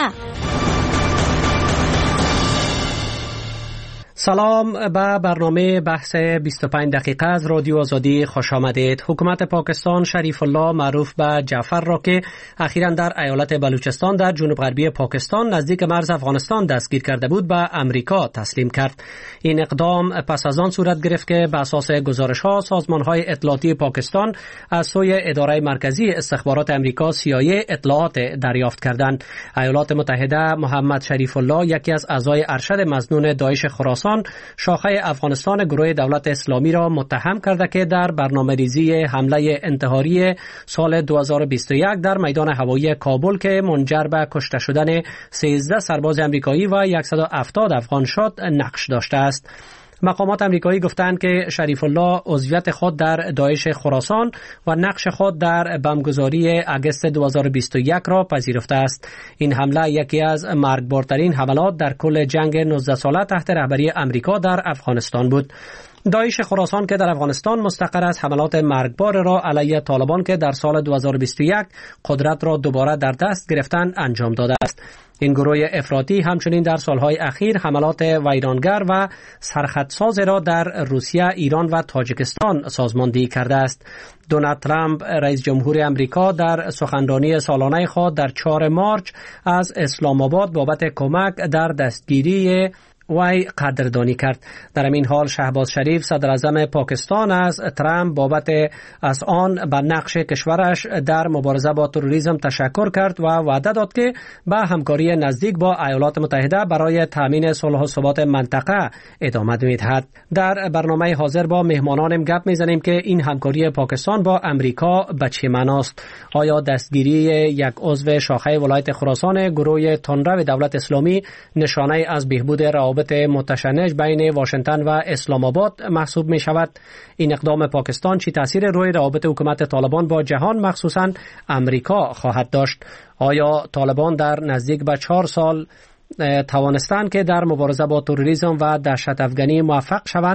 S24: سلام به برنامه بحث بیست و پنج دقیقه از رادیو آزادی خوش آمدید. حکومت پاکستان شریف الله معروف به جعفر را که اخیراً در ایالت بلوچستان در جنوب غربی پاکستان نزدیک مرز افغانستان دستگیر کرده بود به امریکا تسلیم کرد. این اقدام پس از آن صورت گرفت که به اساس گزارش‌ها سازمان‌های اطلاعاتی پاکستان از سوی اداره مرکزی استخبارات امریکا سی آی ای اطلاعات دریافت کردند. ایالات متحده محمد شریف الله یکی از اعضای ارشد مظنون داعش خراسان شاخه افغانستان گروه دولت اسلامی را متهم کرده که در برنامه‌ریزی حمله انتحاری سال دو هزار و بیست و یک در میدان هوایی کابل که منجر به کشته شدن سیزده سرباز آمریکایی و صد و هفتاد افغان شد نقش داشته است. مقامات امریکایی گفتند که شریف الله عضویت خود در داعش خراسان و نقش خود در بمبگذاری اگست دو هزار و بیست و یک را پذیرفته است. این حمله یکی از مرگبارترین حملات در کل جنگ نوزده ساله تحت رهبری امریکا در افغانستان بود. داعش خراسان که در افغانستان مستقر است حملات مرگبار را علیه طالبان که در سال دو هزار و بیست و یک قدرت را دوباره در دست گرفتن انجام داده است. این گروه افراطی همچنین در سالهای اخیر حملات ویرانگر و سرخطساز را در روسیه، ایران و تاجیکستان سازماندهی کرده است. دونالد ترامپ رئیس جمهور امریکا در سخنرانی سالانه خود در چهارم مارس از اسلام آباد بابت کمک در دستگیری وی قدردانی کرد. در این حال شهباز شریف صدر اعظم پاکستان از ترامپ بابت از آن به نقش کشورش در مبارزه با تروریسم تشکر کرد و وعده داد که به همکاری نزدیک با ایالات متحده برای تامین صلح و ثبات منطقه ادامه می‌دهد. در برنامه حاضر با مهمانانم گپ می‌زنیم که این همکاری پاکستان با امریکا به چه معناست؟ آیا دستگیری یک عضو شاخه ولایت خراسان گروه تندرو دولت اسلامی نشانه از بهبود روابط متشنج بین واشنگتن و اسلام آباد محسوب می شود؟ این اقدام پاکستان چی تاثیر روی روابط حکومت طالبان با جهان مخصوصاً امریکا خواهد داشت؟ آیا طالبان در نزدیک به چهار سال توانستند که در مبارزه با تروریسم و دهشت افغانی موفق شوند؟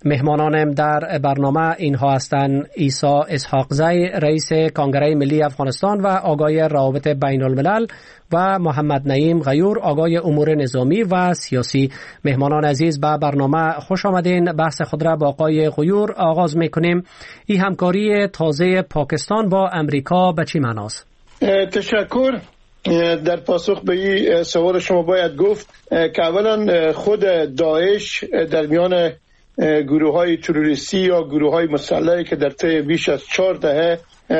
S24: مهمانانم در برنامه اینها هستند: عیسی اسحاقزی رئیس کنگره ملی افغانستان و آقای روابط بین الملل و محمد نعیم غیور آقای امور نظامی و سیاسی. مهمانان عزیز به برنامه خوش آمدین. بحث خود را با آقای غیور آغاز میکنیم. این همکاری تازه پاکستان با امریکا به چی معناست؟
S2: تشکر. در پاسخ به این سوال شما باید گفت که اولا خود داعش در میان گروه های تروریستی یا گروه های مسلحی که در طی بیش از چهار دهه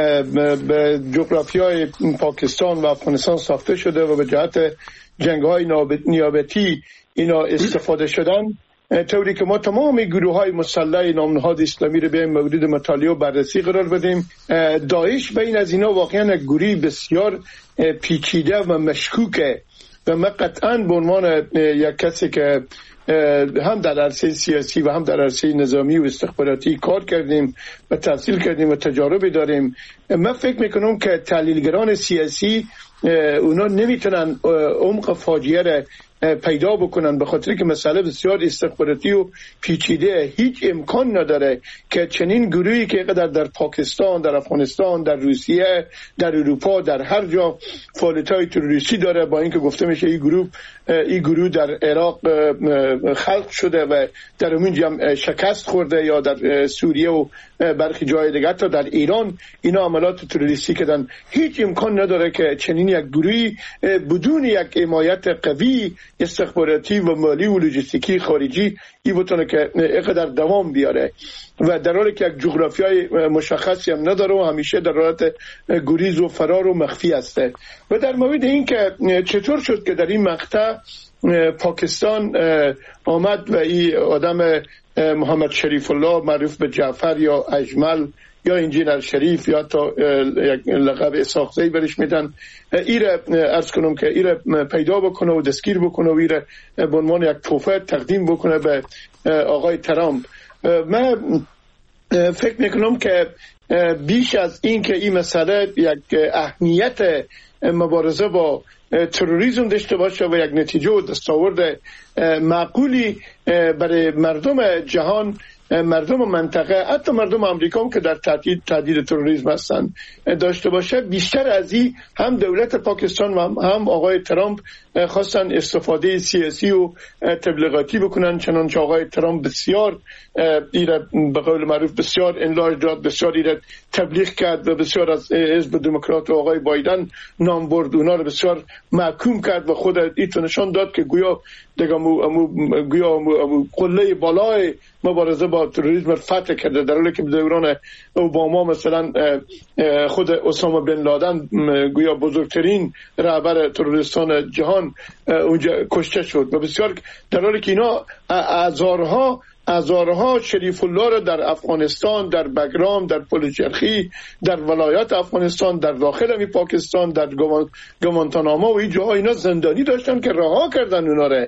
S2: به جغرافیای پاکستان و افغانستان ساخته شده و به جهت جنگ های نیابتی اینا استفاده شدن، طوری که ما تمام گروه های مسلح نامنهاد اسلامی رو به مورد مطالعه و بررسی قرار بدیم. داعش بین از اینا واقعا گروهی بسیار پیچیده و مشکوکه و ما قطعا به عنوان یک کسی که هم در عرصه سیاسی و هم در عرصه نظامی و استخباراتی کار کردیم و تحصیل کردیم و تجاربی داریم، من فکر میکنم که تحلیلگران سیاسی اونا نمیتونن عمق فاجعه را پیدا بکنن، به خاطر که مسئله بسیار استخباراتی و پیچیده. هیچ امکان نداره که چنین گروهی که قدر در پاکستان، در افغانستان، در روسیه، در اروپا، در هر جا فعالیت‌های تروریستی داره، با اینکه گفته میشه این گروه این گروه در عراق خلق شده و در اونجا شکست خورده یا در سوریه و برخی جای دیگه، تا در ایران اینا عملات تروریستی کردن. هیچ امکان نداره که چنین یک گروهی بدون یک حمایت قوی استخباراتی و مالی و لوجستیکی خارجی ای بتونه که اینقدر دوام بیاره و در حالی که یک جغرافیای مشخصی هم نداره و همیشه در حالت گریز و فرار و مخفی هسته. و در مورد این که چطور شد که در این مقطع پاکستان آمد و این آدم محمد شریف الله معروف به جعفر یا اجمل یا انجینر شریف یا تا یک لقب اسحاقزی برش میدن، ایره ارز کنم که ایره پیدا بکنه و دستگیر بکنه و ایره به عنوان یک تحفه تقدیم بکنه به آقای ترامپ. من فکر میکنم که بیش از این که این مسئله یک اهمیت مبارزه با تروریسم داشته باشه و یک نتیجه و دستاورد معقولی برای مردم جهان، مردم منطقه، حتی مردم امریکا هم که در تهدید تهدید تروریسم هستن داشته باشه، بیشتر از این هم دولت پاکستان و هم آقای ترامپ خواستن استفاده سیاسی و تبلیغاتی بکنن. چنانچه آقای ترامپ بسیار ایره به قول معروف بسیار انلارج داد، بسیار ایره تبلیغ کرد و بسیار از حزب دموکرات و آقای بایدن نام برد، اونا رو بسیار محکوم کرد و خود ایتو نشان داد که گویا دیگه مو گویا مو قله بالای مبارزه با تروریسم فتح کرده، در حالی که دوران اوباما مثلا خود اسامه بن لادن گویا بزرگترین رهبر تروریستان جهان اونجا کشته شد و بسیار در حالی که اینا هزارها هزارها شریف الله را در افغانستان، در بگرام، در پلچرخی، در ولایات افغانستان، در داخل می پاکستان، در گوانتاناما و این جاها اینا زندانی داشتن که رها کردن اونا را.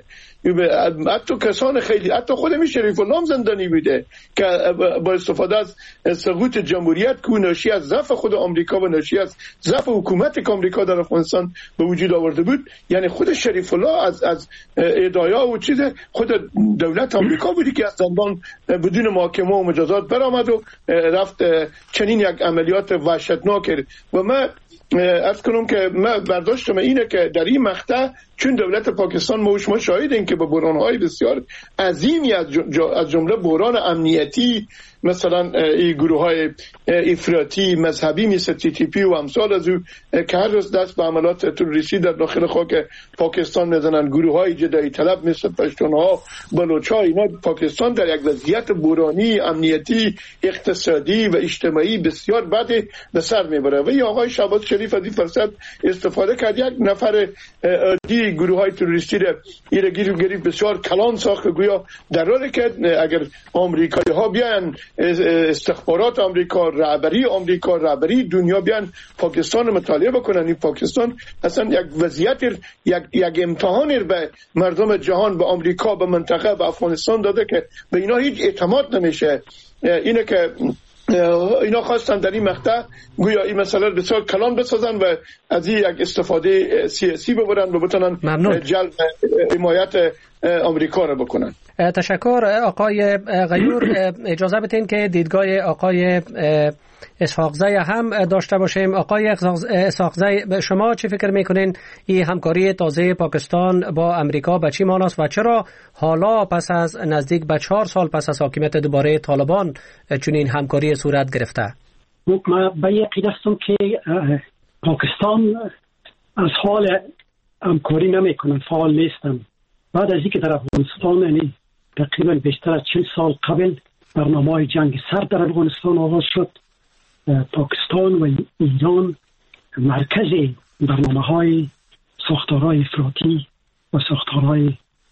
S2: حتی کسان خیلی، حتی خود می شریف الله هم زندانی بوده که با استفاده از سقوط جمهوریت که ناشی از ضعف خود آمریکا و ناشی از ضعف حکومت آمریکا در افغانستان به وجود آورده بود. یعنی خود شریف الله از از ادعا و چیز خود دولت آمریکا بودی که از زندان بدون محاکمه و مجازات برآمد و رفت چنین یک عملیات وحشتناک کرد. و من عرض کنم که من برداشتم اینه که در این مقطع چون دولت پاکستان ما ما شاهدیم که به بحران‌های بسیار عظیمی از جمله بحران امنیتی، مثلا این گروه‌های افراطی مذهبی مثل تی تی پی و امثال از او که هر روز دست به عملات تروریستی در داخل خاک پاکستان میزنن، گروه‌های جدایی طلب مثل پشتونها، بلوچ‌ها، اینا پاکستان در یک وضعیت بحرانی امنیتی، اقتصادی و اجتماعی بسیار بد به سر میبره. و این آقای شهباز شریف از این فرصت استفاده کرد، یک نفر عادی گروه‌های تروریستی را ایره گیر گریف بسیار کلان ساخت، گویا در حالی که اگر آمریکایی‌ها بیان، استخبارات آمریکا، رهبری آمریکا، رهبری دنیا بیان پاکستان مطالعه بکنن، این پاکستان اصلا یک وضعیت یک یک امتحانی به مردم جهان، به آمریکا، به منطقه، به افغانستان داده که به اینا هیچ اعتماد نمیشه. اینه که اینا خواستن در این مقطع گویا این مسئله بسیار کلان بسازن و از این یک استفاده سیاسی ببرن و بتونن جلب حمایت آمریکا را بکنن.
S24: تشکر آقای غیور. اجازه بدین که دیدگاه آقای اسحاقزی هم داشته باشیم. آقای اسحاقزی، شما چی فکر میکنین این همکاری تازه پاکستان با امریکا به چی معناست و چرا حالا پس از نزدیک به چهار سال پس از حاکمیت دوباره طالبان چنین همکاری صورت گرفته؟
S5: من به یقین هستم که پاکستان از حال همکاری نمیکنن، فعال نیستن. بعد از اینکه در افغانستان یعنی تقریبا بیشتر از چهل سال قبل برنامه جنگ سرد در افغانستان آغاز شد، پاکستان و ایران مرکز برنامه های ساختارهای افراطی و ساختارهای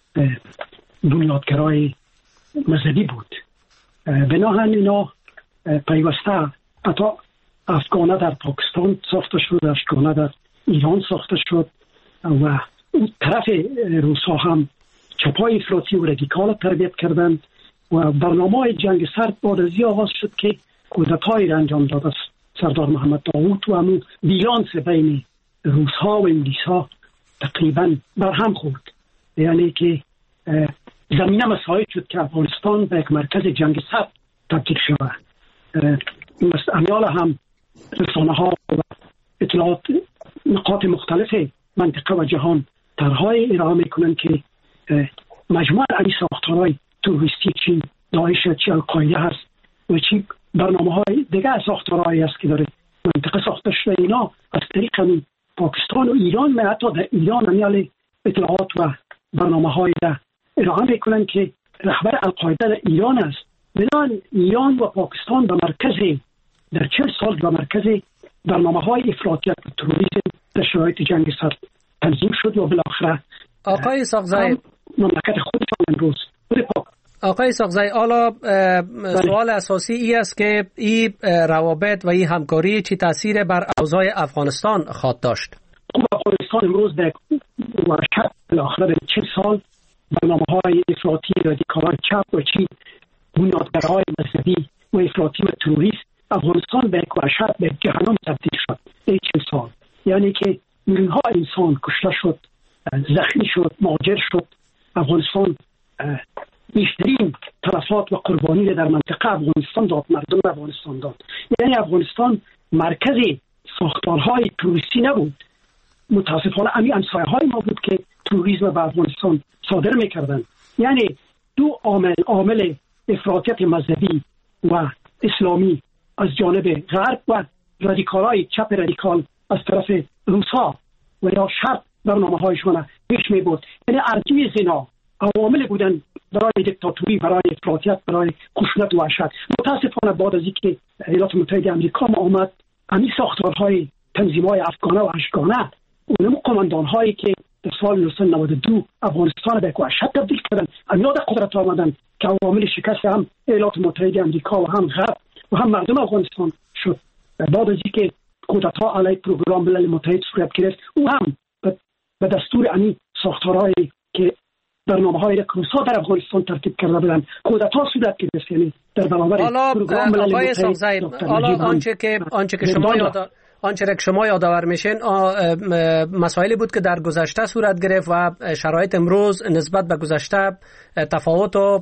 S5: بنیادگرای مذهبی بود. بناهن اینا پیوسته حتی افغانه در پاکستان ساخته شد، افغانه در ایران ساخته شد و اون طرف روسا هم چپای افراطی و رادیکال تربیت کردند و برنامه جنگ سرد بعد از این آغاز شد که کودتایی را انجام داد از سردار محمد داوود و همون بیلانس بین روس‌ها و انگلیس‌ها تقریبا برهم خورد. یعنی که زمینه مساعد شد که افغانستان به یک مرکز جنگ سرد تبدیل شود. امیال هم رسانه ها و اطلاعات نقاط مختلف منطقه و جهان طرحهای ارائه میکنن که مجموعه این ساختارهای تروریستی چی داعش چی القاعده هست و چی برنامه های دیگه ساختارهایی هست که داره منطقه ساخته شده، اینا از طریق همین پاکستان و ایران و حتی در ایران امیال اطلاعات و برنامه های ارائه میکنن که رهبر القاعده در ایران است. بنابراین ایران و پاکستان به مرکز در چهل سال به مرکز برنامه های افراطیت و تروریسم در شرایط جنگ سرد تنظیم شد و بالاخره
S24: آقای اسحاقزی
S5: مملکت خودشان امروز
S24: آقای اسحاقزی، حالا سوال اساسی ای است که این روابط و این همکاری چی تاثیر بر اوضاع افغانستان خواهد داشت؟
S5: خوب افغانستان امروز در ورشت بالاخره در چهل سال برنامه های افراطی رادیکالای چپ و چی بنیادگرای مذهبی و افراطی و تروریست افغانستان به یک وحشت به جهنم تبدیل شد. این چهل سال یعنی که میلیون ها انسان کشته شد، زخمی شد، مهاجر شد. افغانستان بیشترین تلفات و قربانی در منطقه افغانستان داد، مردم افغانستان داد. یعنی افغانستان مرکز ساختارهای تروریستی نبود. متاسفانه همین همسایه های ما بود که تروریسم به افغانستان صادر میکردن. یعنی دو عامل عامل افراطیت مذهبی و اسلامی از جانب غرب و رادیکالای چپ رادیکال از طرف روسا و یا شرق برنامه هایشون پیش می بود. یعنی ارجوی زنا عوامل بودن برای دیکتاتوری، برای افراطیت، برای خشونت و وحشت. متاسفانه بعد از اینکه ایالات متحده آمریکا ما آمد، همین ساختارهای تنظیم‌های افغانه و اشغانه، اونم کماندان‌هایی که در سال نوزده نود و دو افغانستان به وحشت تبدیل کردن، امیاد قدرت آمدن که عوامل شکست هم ایالات متحده آمریکا و هم غرب و هم مردم افغانستان شد. بعد از اینکه کودتا علیه پروگرام ملل متحد صورت گرفت، او هم به دستور همین ساختارهایی که برنامه‌های را روسا در افغانستان ترتیب کرده بودند کودتا صورت گرفت. یعنی در برابر پروگرام ملل متحد.
S24: حالا آنچه که آنچه که شما یاد آنچه که شما یادآور میشین مسائلی بود که در گذشته صورت گرفت و شرایط امروز نسبت به گذشته تفاوت و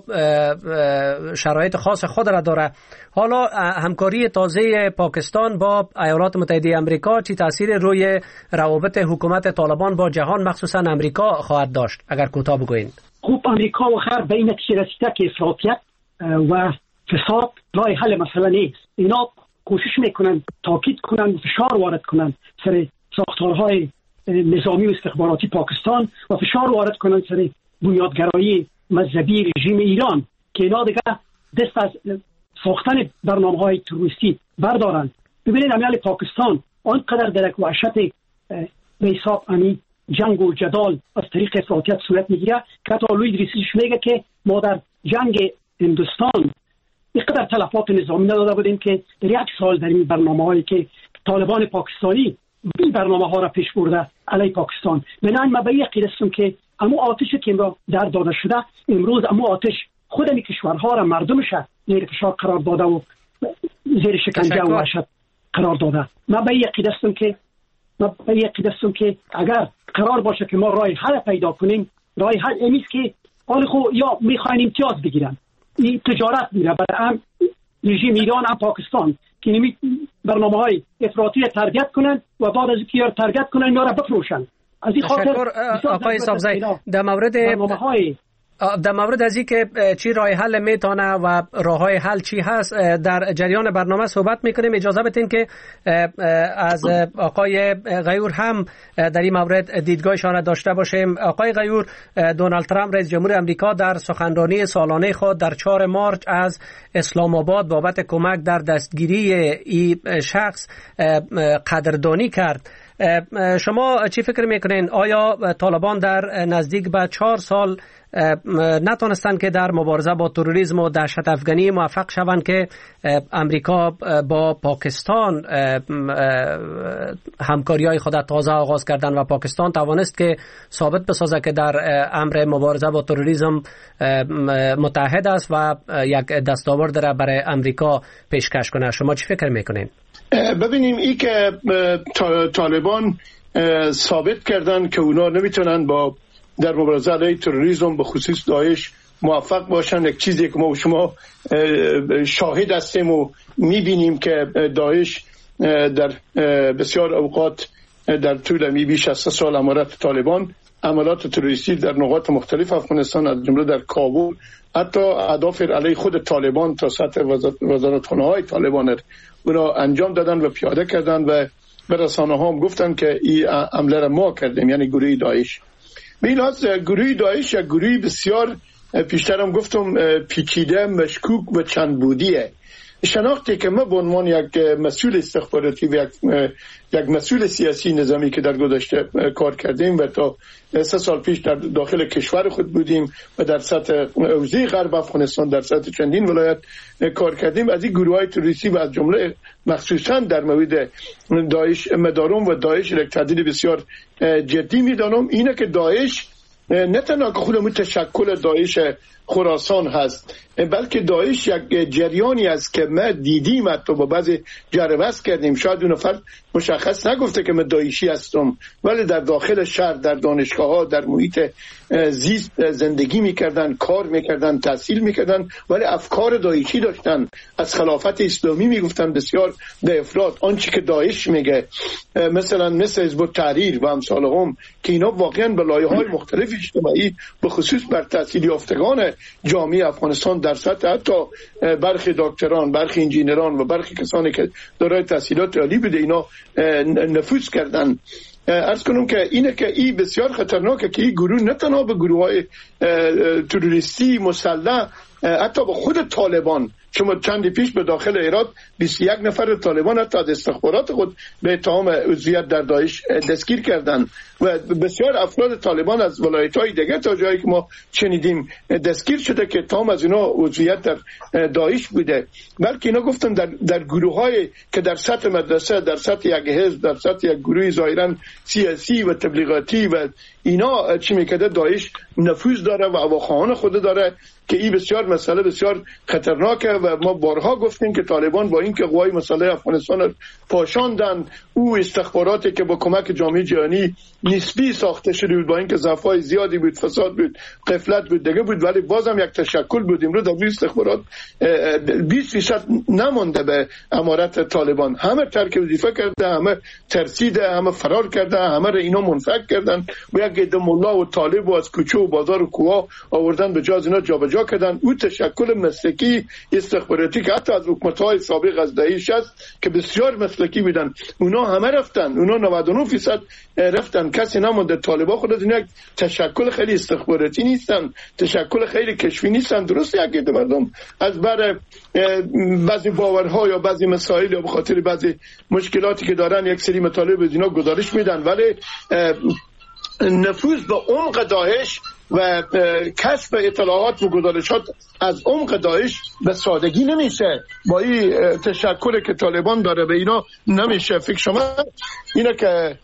S24: شرایط خاص خود را داره. حالا همکاری تازه پاکستان با ایالات متحده آمریکا چی تاثیر روی روابط حکومت طالبان با جهان مخصوصا آمریکا خواهد داشت اگر کوتاه بگوین؟
S5: خوب آمریکا و غرب به این نتیجه رسیده که افراطیت و فساد راه حل مسئله نیست. اینا کوشش میکنن تاکید کنن و فشار وارد کنن سر ساختارهای نظامی و استخباراتی پاکستان و فشار وارد کنن سر بنیادگرایی مذهبی رژیم ایران که اینا دیگه دست از ساختن برنامه‌های تروریستی بردارن. ببینید امیال پاکستان آنقدر در یک وحشت به حساب امی جنگ و جدال از طریق افراطیت صورت میگیره که حتی لوی ادریسیش میگه که ما در جنگ هندوستان اینقدر تلفات نظامی نداده بودیم که در یک سال در این برنامه هایی که طالبان پاکستانی این برنامه ها را پیش برده علیه پاکستان. بنابراین من به این عقیده هستم که امو آتشی که امروز در داده شده، امروز امو آتش خود این کشورها را مردمش زیر فشار قرار داده و زیر شکنجه و وحشت قرار داده. من به این عقیده هستم که من به این عقیده هستم که اگر قرار باشه که ما راه حل پیدا کنیم، راه حل این است که حال خو یا میخواین امتیاز بگیرن، این تجارت میره برای هم رژیم ایران هم پاکستان که نمی برنامه های افراطی ترگت کنن و بعد از اینکه ترگت کنن یا را بفروشن. از این خاطر
S24: آقای صاحبزی در مورد
S5: برنامه های
S24: در مورد از اینکه چی راه حل میتونه و راههای حل چی هست در جریان برنامه صحبت میکنیم. اجازه بدین که از آقای غیور هم در این مورد دیدگاهشان داشته باشیم. آقای غیور، دونالد ترامپ رئیس جمهور امریکا در سخنرانی سالانه خود در چهارم مارس از اسلام آباد بابت کمک در دستگیری این شخص قدردانی کرد. شما چی فکر میکنین؟ آیا طالبان در نزدیک به چهار سال نتونستند که در مبارزه با تروریسم و دهشت افغانی موفق شوند که امریکا با پاکستان همکاری‌های خود تازه آغاز کردن و پاکستان توانست که ثابت بسازه که در امر مبارزه با تروریسم متحد است و یک دستاورد را برای امریکا پیشکش کنه؟ شما چی فکر میکنین؟
S2: ببینیم ای که طالبان ثابت کردن که اونا نمیتونن با در مبارزه علیه تروریسم به خصوص داعش موفق باشن. یک چیزی که ما و شما شاهد هستیم و میبینیم که داعش در بسیار اوقات در طول می بیش از سه سال امارت طالبان عملیات تروریستی در نقاط مختلف افغانستان از جمله در کابل حتی اهداف علیه خود طالبان تا سطح وزارتخانه‌های طالبان اونا انجام دادن و پیاده کردن و به رسانه ها هم گفتن که این عمله را ما کردیم، یعنی گروه داعش. به این لحاظ گروه داعش یک گروه بسیار پیشترم گفتم پیچیده، مشکوک و چند بودیه. شناختی که ما به عنوان یک مسئول استخباراتی و یک, یک مسئول سیاسی نظامی که در گذشته کار کردیم و تا سه سال پیش در داخل کشور خود بودیم و در سطح حوزه غرب افغانستان در سطح چندین ولایت کار کردیم، از این گروه های تروریستی و از جمله مخصوصا در مورد داعش مدارم و داعش یک تهدید بسیار جدی میدانم. اینه که داعش نه تنها که خودمون تشکل داعش خراسان هست، بلکه داعش یک جریانی است که ما دیدیم، حتی با بعضی جربست کردیم. شاید اون فرد مشخص نگفته که من داعشی هستم، ولی در داخل شهر، در دانشگاه ها، در محیط زیست زندگی میکردن، کار میکردن، تحصیل میکردن، ولی افکار داعشی داشتن، از خلافت اسلامی میگفتن بسیار به افراط. آنچه که داعش میگه مثلا مثل حزب التحریر و امثال هم که اینا واقعا به لایه‌های مختلف اجتماعی به خصوص بر تحصیل یافتگان جامعه افغانستان در سطح حتی برخی دکتران، برخی انجینران و برخی کسانی که دارای تحصیلات عالی بوده اینا نفوذ کردن. عرض کنم که اینه که این بسیار خطرناکه که این گروه نه تنها به گروه های تروریستی مسلح، حتی به خود طالبان. شما چندی پیش به داخل ایران بیست و یک نفر طالبان حتی از استخبارات خود به اتهام عضویت در داعش دستگیر کردند و بسیار افراد طالبان از ولایت‌های دیگه تا جایی که ما شنیدیم دستگیر شده که اتهام از اینا عضویت در داعش بوده. بلکه اینا گفتن در در گروه‌های که در سطح مدرسه، در سطح یک حزب، در سطح یک گروه ظاهراً سیاسی و تبلیغاتی و اینا چی میکرده داعش نفوذ داره و هواخواهان خود داره که این بسیار مسئله بسیار خطرناکه و ما بارها گفتیم که طالبان با اینکه قوای مسلح افغانستان پاشاندن، او استخباراتی که با کمک جامعه جهانی نسبی ساخته شده بود، با اینکه ضعف‌های زیادی بود، فساد بود، غفلت بود، دیگه بود، ولی بازم یک تشکل بود. امروز در استخبارات بیست درصد نمونده به امارت طالبان. همه ترک وظیفه کرده، همه ترسیده، همه فرار کرده، همه را اینا منفک کردن و یک عده ملا و طالب و از کوچه و بازار و کوها آوردن به جاز اینا جابجا کردن. او تشکل مسلکی استخباراتی که حتی از حکومت‌های سابق از دهه شصت که بسیار مسلکی بودن اونا همه رفتن، اونا نود و نه درصد رفتن، کسی نمونده. طالبان خود از این یک تشکل خیلی استخباراتی نیستن، تشکل خیلی کشفی نیستن. درسته یک عده مردم از بر بعضی باورها یا بعضی مسائل یا به خاطر بعضی مشکلاتی که دارن یک سری مطالب از اینا گزارش میدن، ولی نفوذ به عمق داعش و کسب اطلاعات و گزارشات از عمق داعش به سادگی نمیشه. با این تشکل که طالبان داره به اینا نمیشه. فکر شما اینه که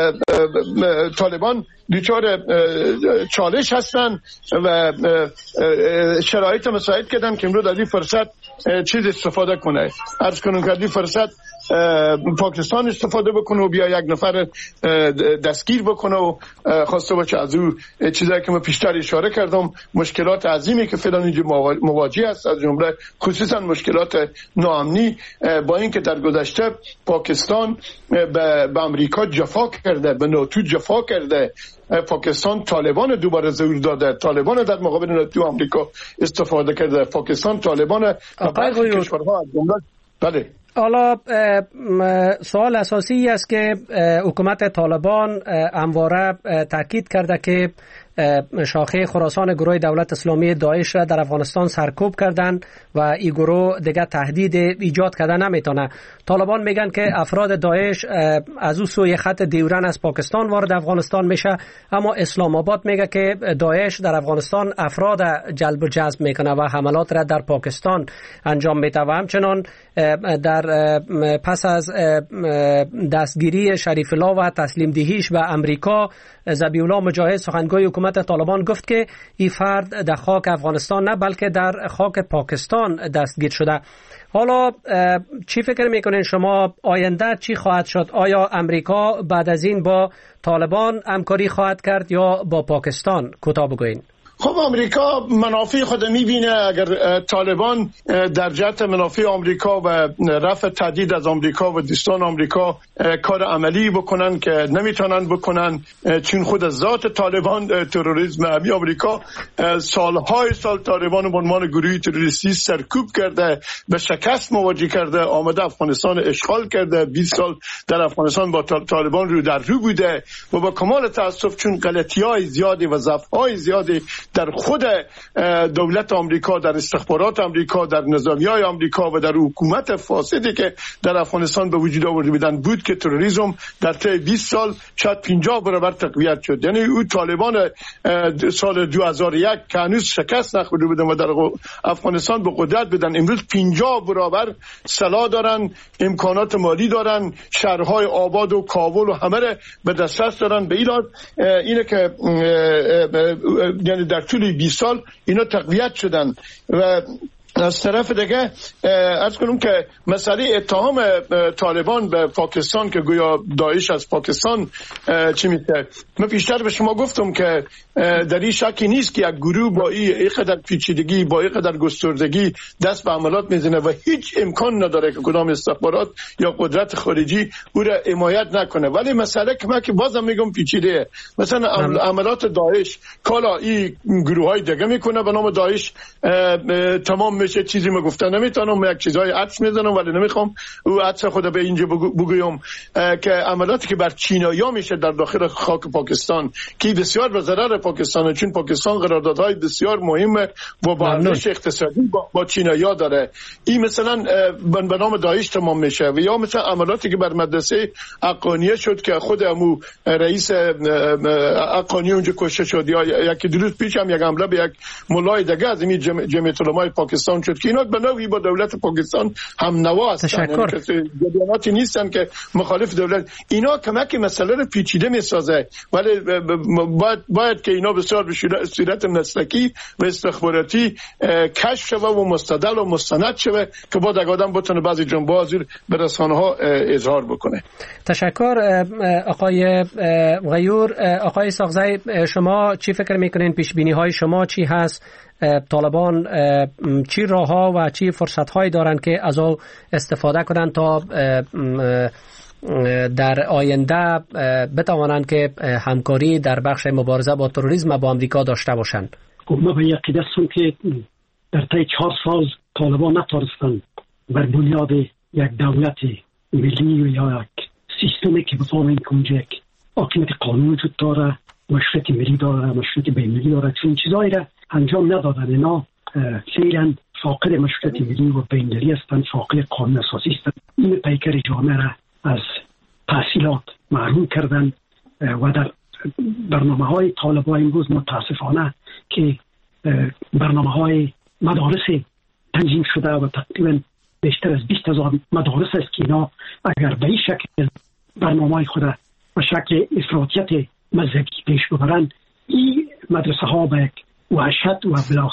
S2: طالبان دوچار چالش هستن و شرایط مساعد کردن که امروز در این فرصت چیز استفاده کنه. عرض کنم که فرصت پاکستان استفاده بکنه و بیا یک نفر دستگیر بکنه و خواسته باشه از او چیزایی که من پیشتر اشاره کردم، مشکلات عظیمی که فعلا اینجا مواجه است، از جمله خصوصا مشکلات ناامنی، با اینکه در گذشته پاکستان به امریکا جفا کرده، به ناتو جفا کرده. پاکستان طالبان دوباره ظهور داده، طالبان در مقابل ناتو آمریکا استفاده کرده، پاکستان طالبان برخی کشورها از جمله. بله.
S24: حالا سوال اساسی است که حکومت طالبان همواره تاکید کرده که شاخه خراسان گروه دولت اسلامی داعش را در افغانستان سرکوب کردن و این گروه دیگه تهدید ایجاد کردن نمیتونه. طالبان میگن که افراد داعش از او سوی خط دیورن از پاکستان وارد افغانستان میشه، اما اسلام آباد میگه که داعش در افغانستان افراد جلب و جذب میکنه و حملات را در پاکستان انجام میده. و همچنان در پس از دستگیری شریف الله و تسلیم دهیش به امریکا، ذبیح الله مجاهد سخنگوی حکومت طالبان گفت که این فرد در خاک افغانستان نه بلکه در خاک پاکستان دستگیر شده. حالا چی فکر میکنین شما آینده چی خواهد شد؟ آیا امریکا بعد از این با طالبان همکاری خواهد کرد یا با پاکستان؟ کوتاه بگوین.
S2: خب آمریکا منافع خود میبینه. اگر طالبان در جهت منافع آمریکا و رفع تهدید از آمریکا و دوستان آمریکا کار عملی بکنن که نمیتونن بکنن، چون خود از ذات طالبان تروریسم همی آمریکا سالهای سال طالبان به عنوان گروهی تروریستی سرکوب کرده، به شکست مواجه کرده، آمده افغانستان اشغال کرده، بیست سال در افغانستان با طالبان رو در رو بوده و با کمال تاسف چون غلطی‌های زیادی و ضعف‌های زیادی در خود دولت آمریکا، در استخبارات آمریکا، در نظامیای آمریکا و در حکومت فاسدی که در افغانستان به وجود آورده بودن بود که تروریسم در طی بیست سال شاید پنجاه برابر تقویت شد. یعنی او طالبان سال دو هزار و یک که هنوز شکست نخورده بودن و در افغانستان به قدرت بودن، امروز پنجاه برابر سلاح دارن، امکانات مالی دارن، شهرهای آباد و کابل و همه را به دسترس دارن. به ایران اینه که یعنی در طول بیست سال اینا تقویت شدن. و از طرف دیگه عرض کنم که مسئله اتهام طالبان به پاکستان که گویا داعش از پاکستان چی میشه، من پیشتر به شما گفتم که در این شکی نیست که یک گروه با این قدر پیچیدگی، با این قدر گستردگی دست به عملیات میزنه و هیچ امکان نداره که کدام استخبارات یا قدرت خارجی او را حمایت نکنه. ولی مسئله که من که بازم میگم پیچیده، مثلا عملیات داعش کالا این گروه های دیگه میکنه به نام داعش تمام میشه. چیزی ما گفتن نمیتونم، یک چیزای عطس میزنم ولی نمیخوام او عطس خود به اینجا بگویم که عملیاتی که بر چینایا میشه در داخل خاک پاکستان که بسیار به ضرر پاکستان، چون پاکستان قراردادهای بسیار مهم و با ارزش اقتصادی با, با چینایا داره، این مثلا به نام داعش تمام میشه. و یا مثلا عملیاتی که بر مدرسه حقانیه شد که خود امو رئیس حقانیه اونجا کشته شد، یا یکی دو روز پیش هم یک حمله به یک مولای دیگه از این جمعیت علمای پاکستان شد که اینا به نوعی با دولت پاکستان هم نوا هستن، یعنی جریاناتی نیستن که مخالف دولت. اینا کمک مسئله رو پیچیده میسازه، ولی باید, باید که اینا بسیار به صورت مسلکی و استخباراتی کشف شوه و مستدل و مستند شوه که بعد اگه آدم بتونه بعضی جنبه ها به رسانه ها اظهار بکنه.
S24: تشکر آقای غیور. آقای ساغزی، شما چی فکر میکنین؟ پیش بینی های شما چی هست؟ طالبان چی راه ها و چی فرصت هایی دارن که از او استفاده کنن تا در آینده بتوانند که همکاری در بخش مبارزه با تروریسم با آمریکا داشته باشند؟
S5: ما به یقین هستم که در طی چهار سال طالبان نتوانستند بر بنیاد یک دولت ملی یا یک سیستمی که بفهمیم که اونجا یک حاکمیت قانون وجود داره، مشروعیت ملی داره، مشروعیت بین‌المللی داره، چون چیزایی را انجام ندادن. اینا فعلا فاقد مشروعیت ملی و بین‌المللی هستند، فاقد قانون اساسی هستند. این پیکر جامعه را از تحصیلات محروم کردن و در برنامه‌های طالبان امروز متاسفانه که برنامه‌های مدارس تنظیم شده و تقریبا بیشتر از بیست هزار مدارس است که اینا اگر به این شکل برنامه‌های خود و شکل افراطیت مذهبی پیش ببرند، این مدرسه ها به یک وحشت و بالاخره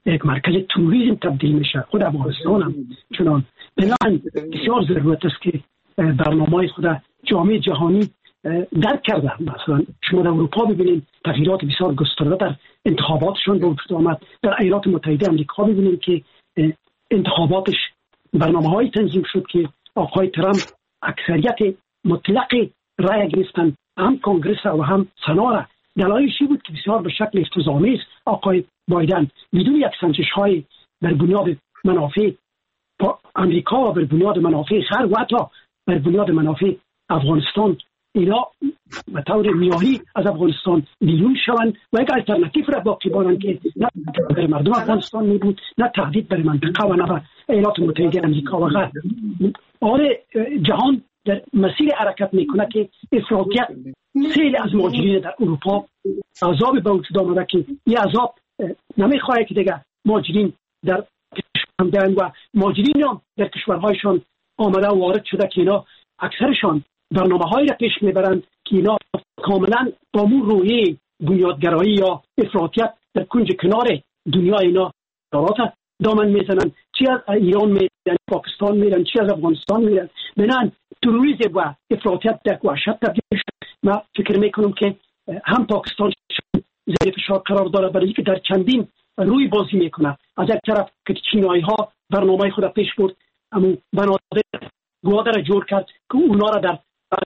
S5: یک مرکز توریسم تبدیل میشه. خود افغانستان هم چنان. بنابراین بسیار ضرورت است که برنامه خود جامعه جهانی درک کرده. مثلا شما در اروپا ببینید تغییرات بسیار گسترده در انتخاباتشون به وجود آمد. در ایالات متحده آمریکا ببینید که انتخاباتش برنامه‌های تنظیم شد که آقای ترامپ اکثریت مطلق رای گرفتن، هم کنگرس و هم سنا را. دلایلش بود که بسیار به شکل افتضاح‌آمیز آقای بایدن بدون یک سنجش‌های بر بنیاد منافع امریکا و بر بنیاد منافع غرب و حتی بر بنیاد منافع افغانستان اینا به طور میانی از افغانستان بیرون شوند و یک الटरनेटिव را باقی بانند که نه برای مردم افغانستان می بود، نه تهدید برای منطقه و نه برای ایالات متحده آمریکا و غرب. آره جهان در مسیر حرکت میکنه که افراطیت سیل از مهاجرین در اروپا عذاب به وجود آمده که این عذاب نمیخواد که دیگه مهاجرین در کشورند و مهاجرین هم در کشورهایشان آمده و وارد شده که اینا اکثرشان برنامه‌هایی را پیش میبرند که اینا کاملا با مو روی بنیادگرایی یا افراطیت در کنج کنار دنیا اینا دارات دامن میزنن. چی از ایران میرن، پاکستان میرن، چی از افغانستان میرن. بنان تروریسم و افراطیت در وحشت تبدیل شد. من فکر میکنم که هم پاکستان زیر فشار قرار داره برای اینکه در چندین روی بازی میکنه. از یک طرف که چینایی ها برنامه خود پیش برد، اما بنادر گواده را جور کرد که اونا را در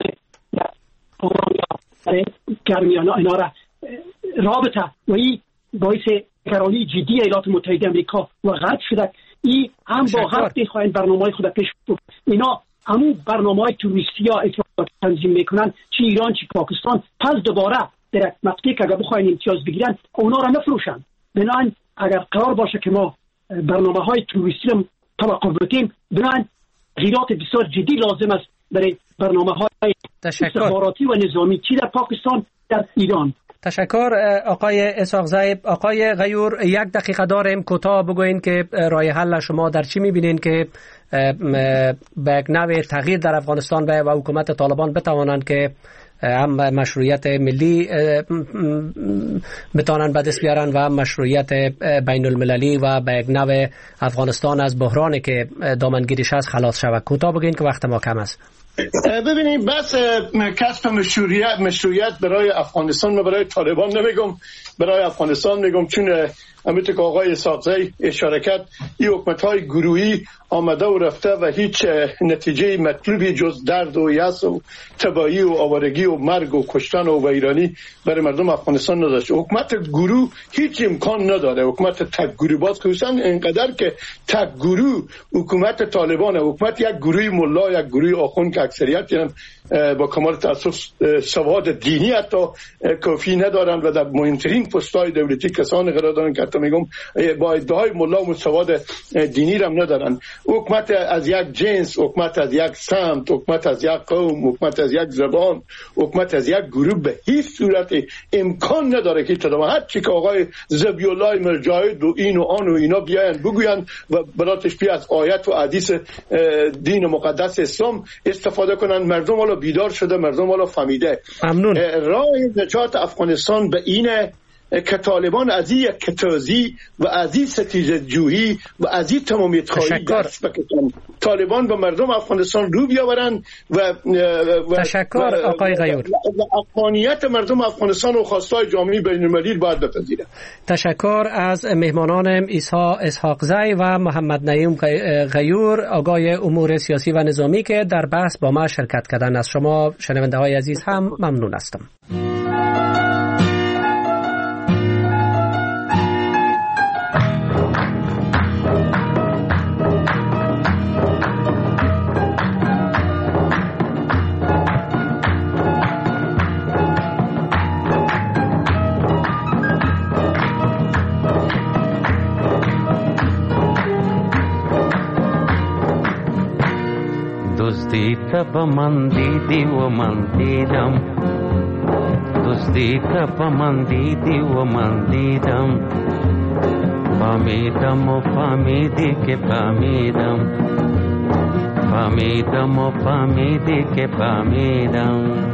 S5: گرمیان اینا را رابطه و این باعث قراری جدی ایالات متحده آمریکا و غرب شده. این هم با غرب بخواین برنامه خود پیش برد. اینا همون برنامه های توریستی یا افراطی تنظیم میکنن، چه ایران چه پاکستان. پس دوباره در مقطعی که اگر بخواین امتیاز بگیرن اونا را نفروشن. بنابراین اگر قرار باشه که ما برنامه های توریستی رو توقف بدیم، بنابراین تغییرات بسیار جدی لازم است برای برنامه های استخباراتی و نظامی، چی در پاکستان در ایران.
S24: تشکر آقای اسحاق زی. آقای غیور یک دقیقه داریم، کوتاه بگوین که راه حل شما در چی میبینین که به یک نوع تغییر در افغانستان و حکومت طالبان بتوانند که هم مشروعیت ملی بتوانند به دست بیارن و هم مشروعیت بین المللی و به یک نوع افغانستان از بحرانی که دامنگیریش هست خلاص شود. کوتاه بگین که وقت ما کم است.
S2: ببینید بس کسب مشروعیت مشروعیت برای افغانستان و برای طالبان نمیگم، برای افغانستان میگم، چون همونطور که آقای اسحاق زی اشاره کرد این حکومت‌های گروهی آمده و رفته و هیچ نتیجه مطلوبی جز درد و یأس و تباهی و آوارگی و مرگ و کشتن و ویرانی برای مردم افغانستان نداشت. حکومت گروه هیچ امکان نداره. حکومت تک گروه باز خصوصا اینقدر که تک گروه حکومت طالبان، حکومت یک گروه ملا، یک گروه آخوند که اکثریت با کمال تاسف سواد دینی حتی کافی ندارند و در مهمترین پست‌های دولتی کسان قرار دارند که حتی میگم با ادعای ملا و سواد دینی هم ندارند. حکومت از یک جنس، حکومت از یک سمت، حکومت از یک قوم، حکومت از یک زبان، حکومت از یک گروه به هیچ صورت امکان نداره که تمام هر چی که آقای ذبیح الله مجاهد و این و آن و اینا بیاین بگوین و براتش بیا از آیت و حدیث دین مقدس اسلام استفاده کنن. مردم حالا بیدار شده، مردم حالا فهمیده.
S24: ممنون.
S2: راه نجات افغانستان به اینه که طالبان از این کتازی و از این ستیزه جویی و از این تمامیت خواهی دست بکشن. طالبان به مردم افغانستان رو بیاورن و,
S24: و تشکر و آقای غیور.
S2: افغانیت مردم افغانستان و خواستای جامعه بین المللی باید بپذیره.
S24: تشکر از مهمانانم عیسی اسحاق زی و محمد نعیم غیور، آقای امور سیاسی و نظامی که در بحث با ما شرکت کردن. از شما شنونده های عزیز هم ممنون هستم.
S7: تب من دیدی و من دیدم، دوستی تب من دیدی و من دیدم، فهمیدم و فهمیدی که فهمیدم، فهمیدم و فهمیدی که فهمیدم.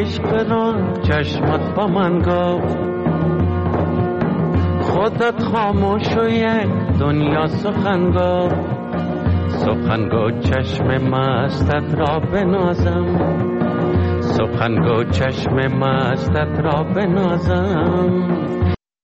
S7: عشق را چشمت با من گفت، خودت خاموش و یک دنیا سخن گفت. سخن گو چشم مستت را بنازم، سخن گو چشم مستت را بنازم.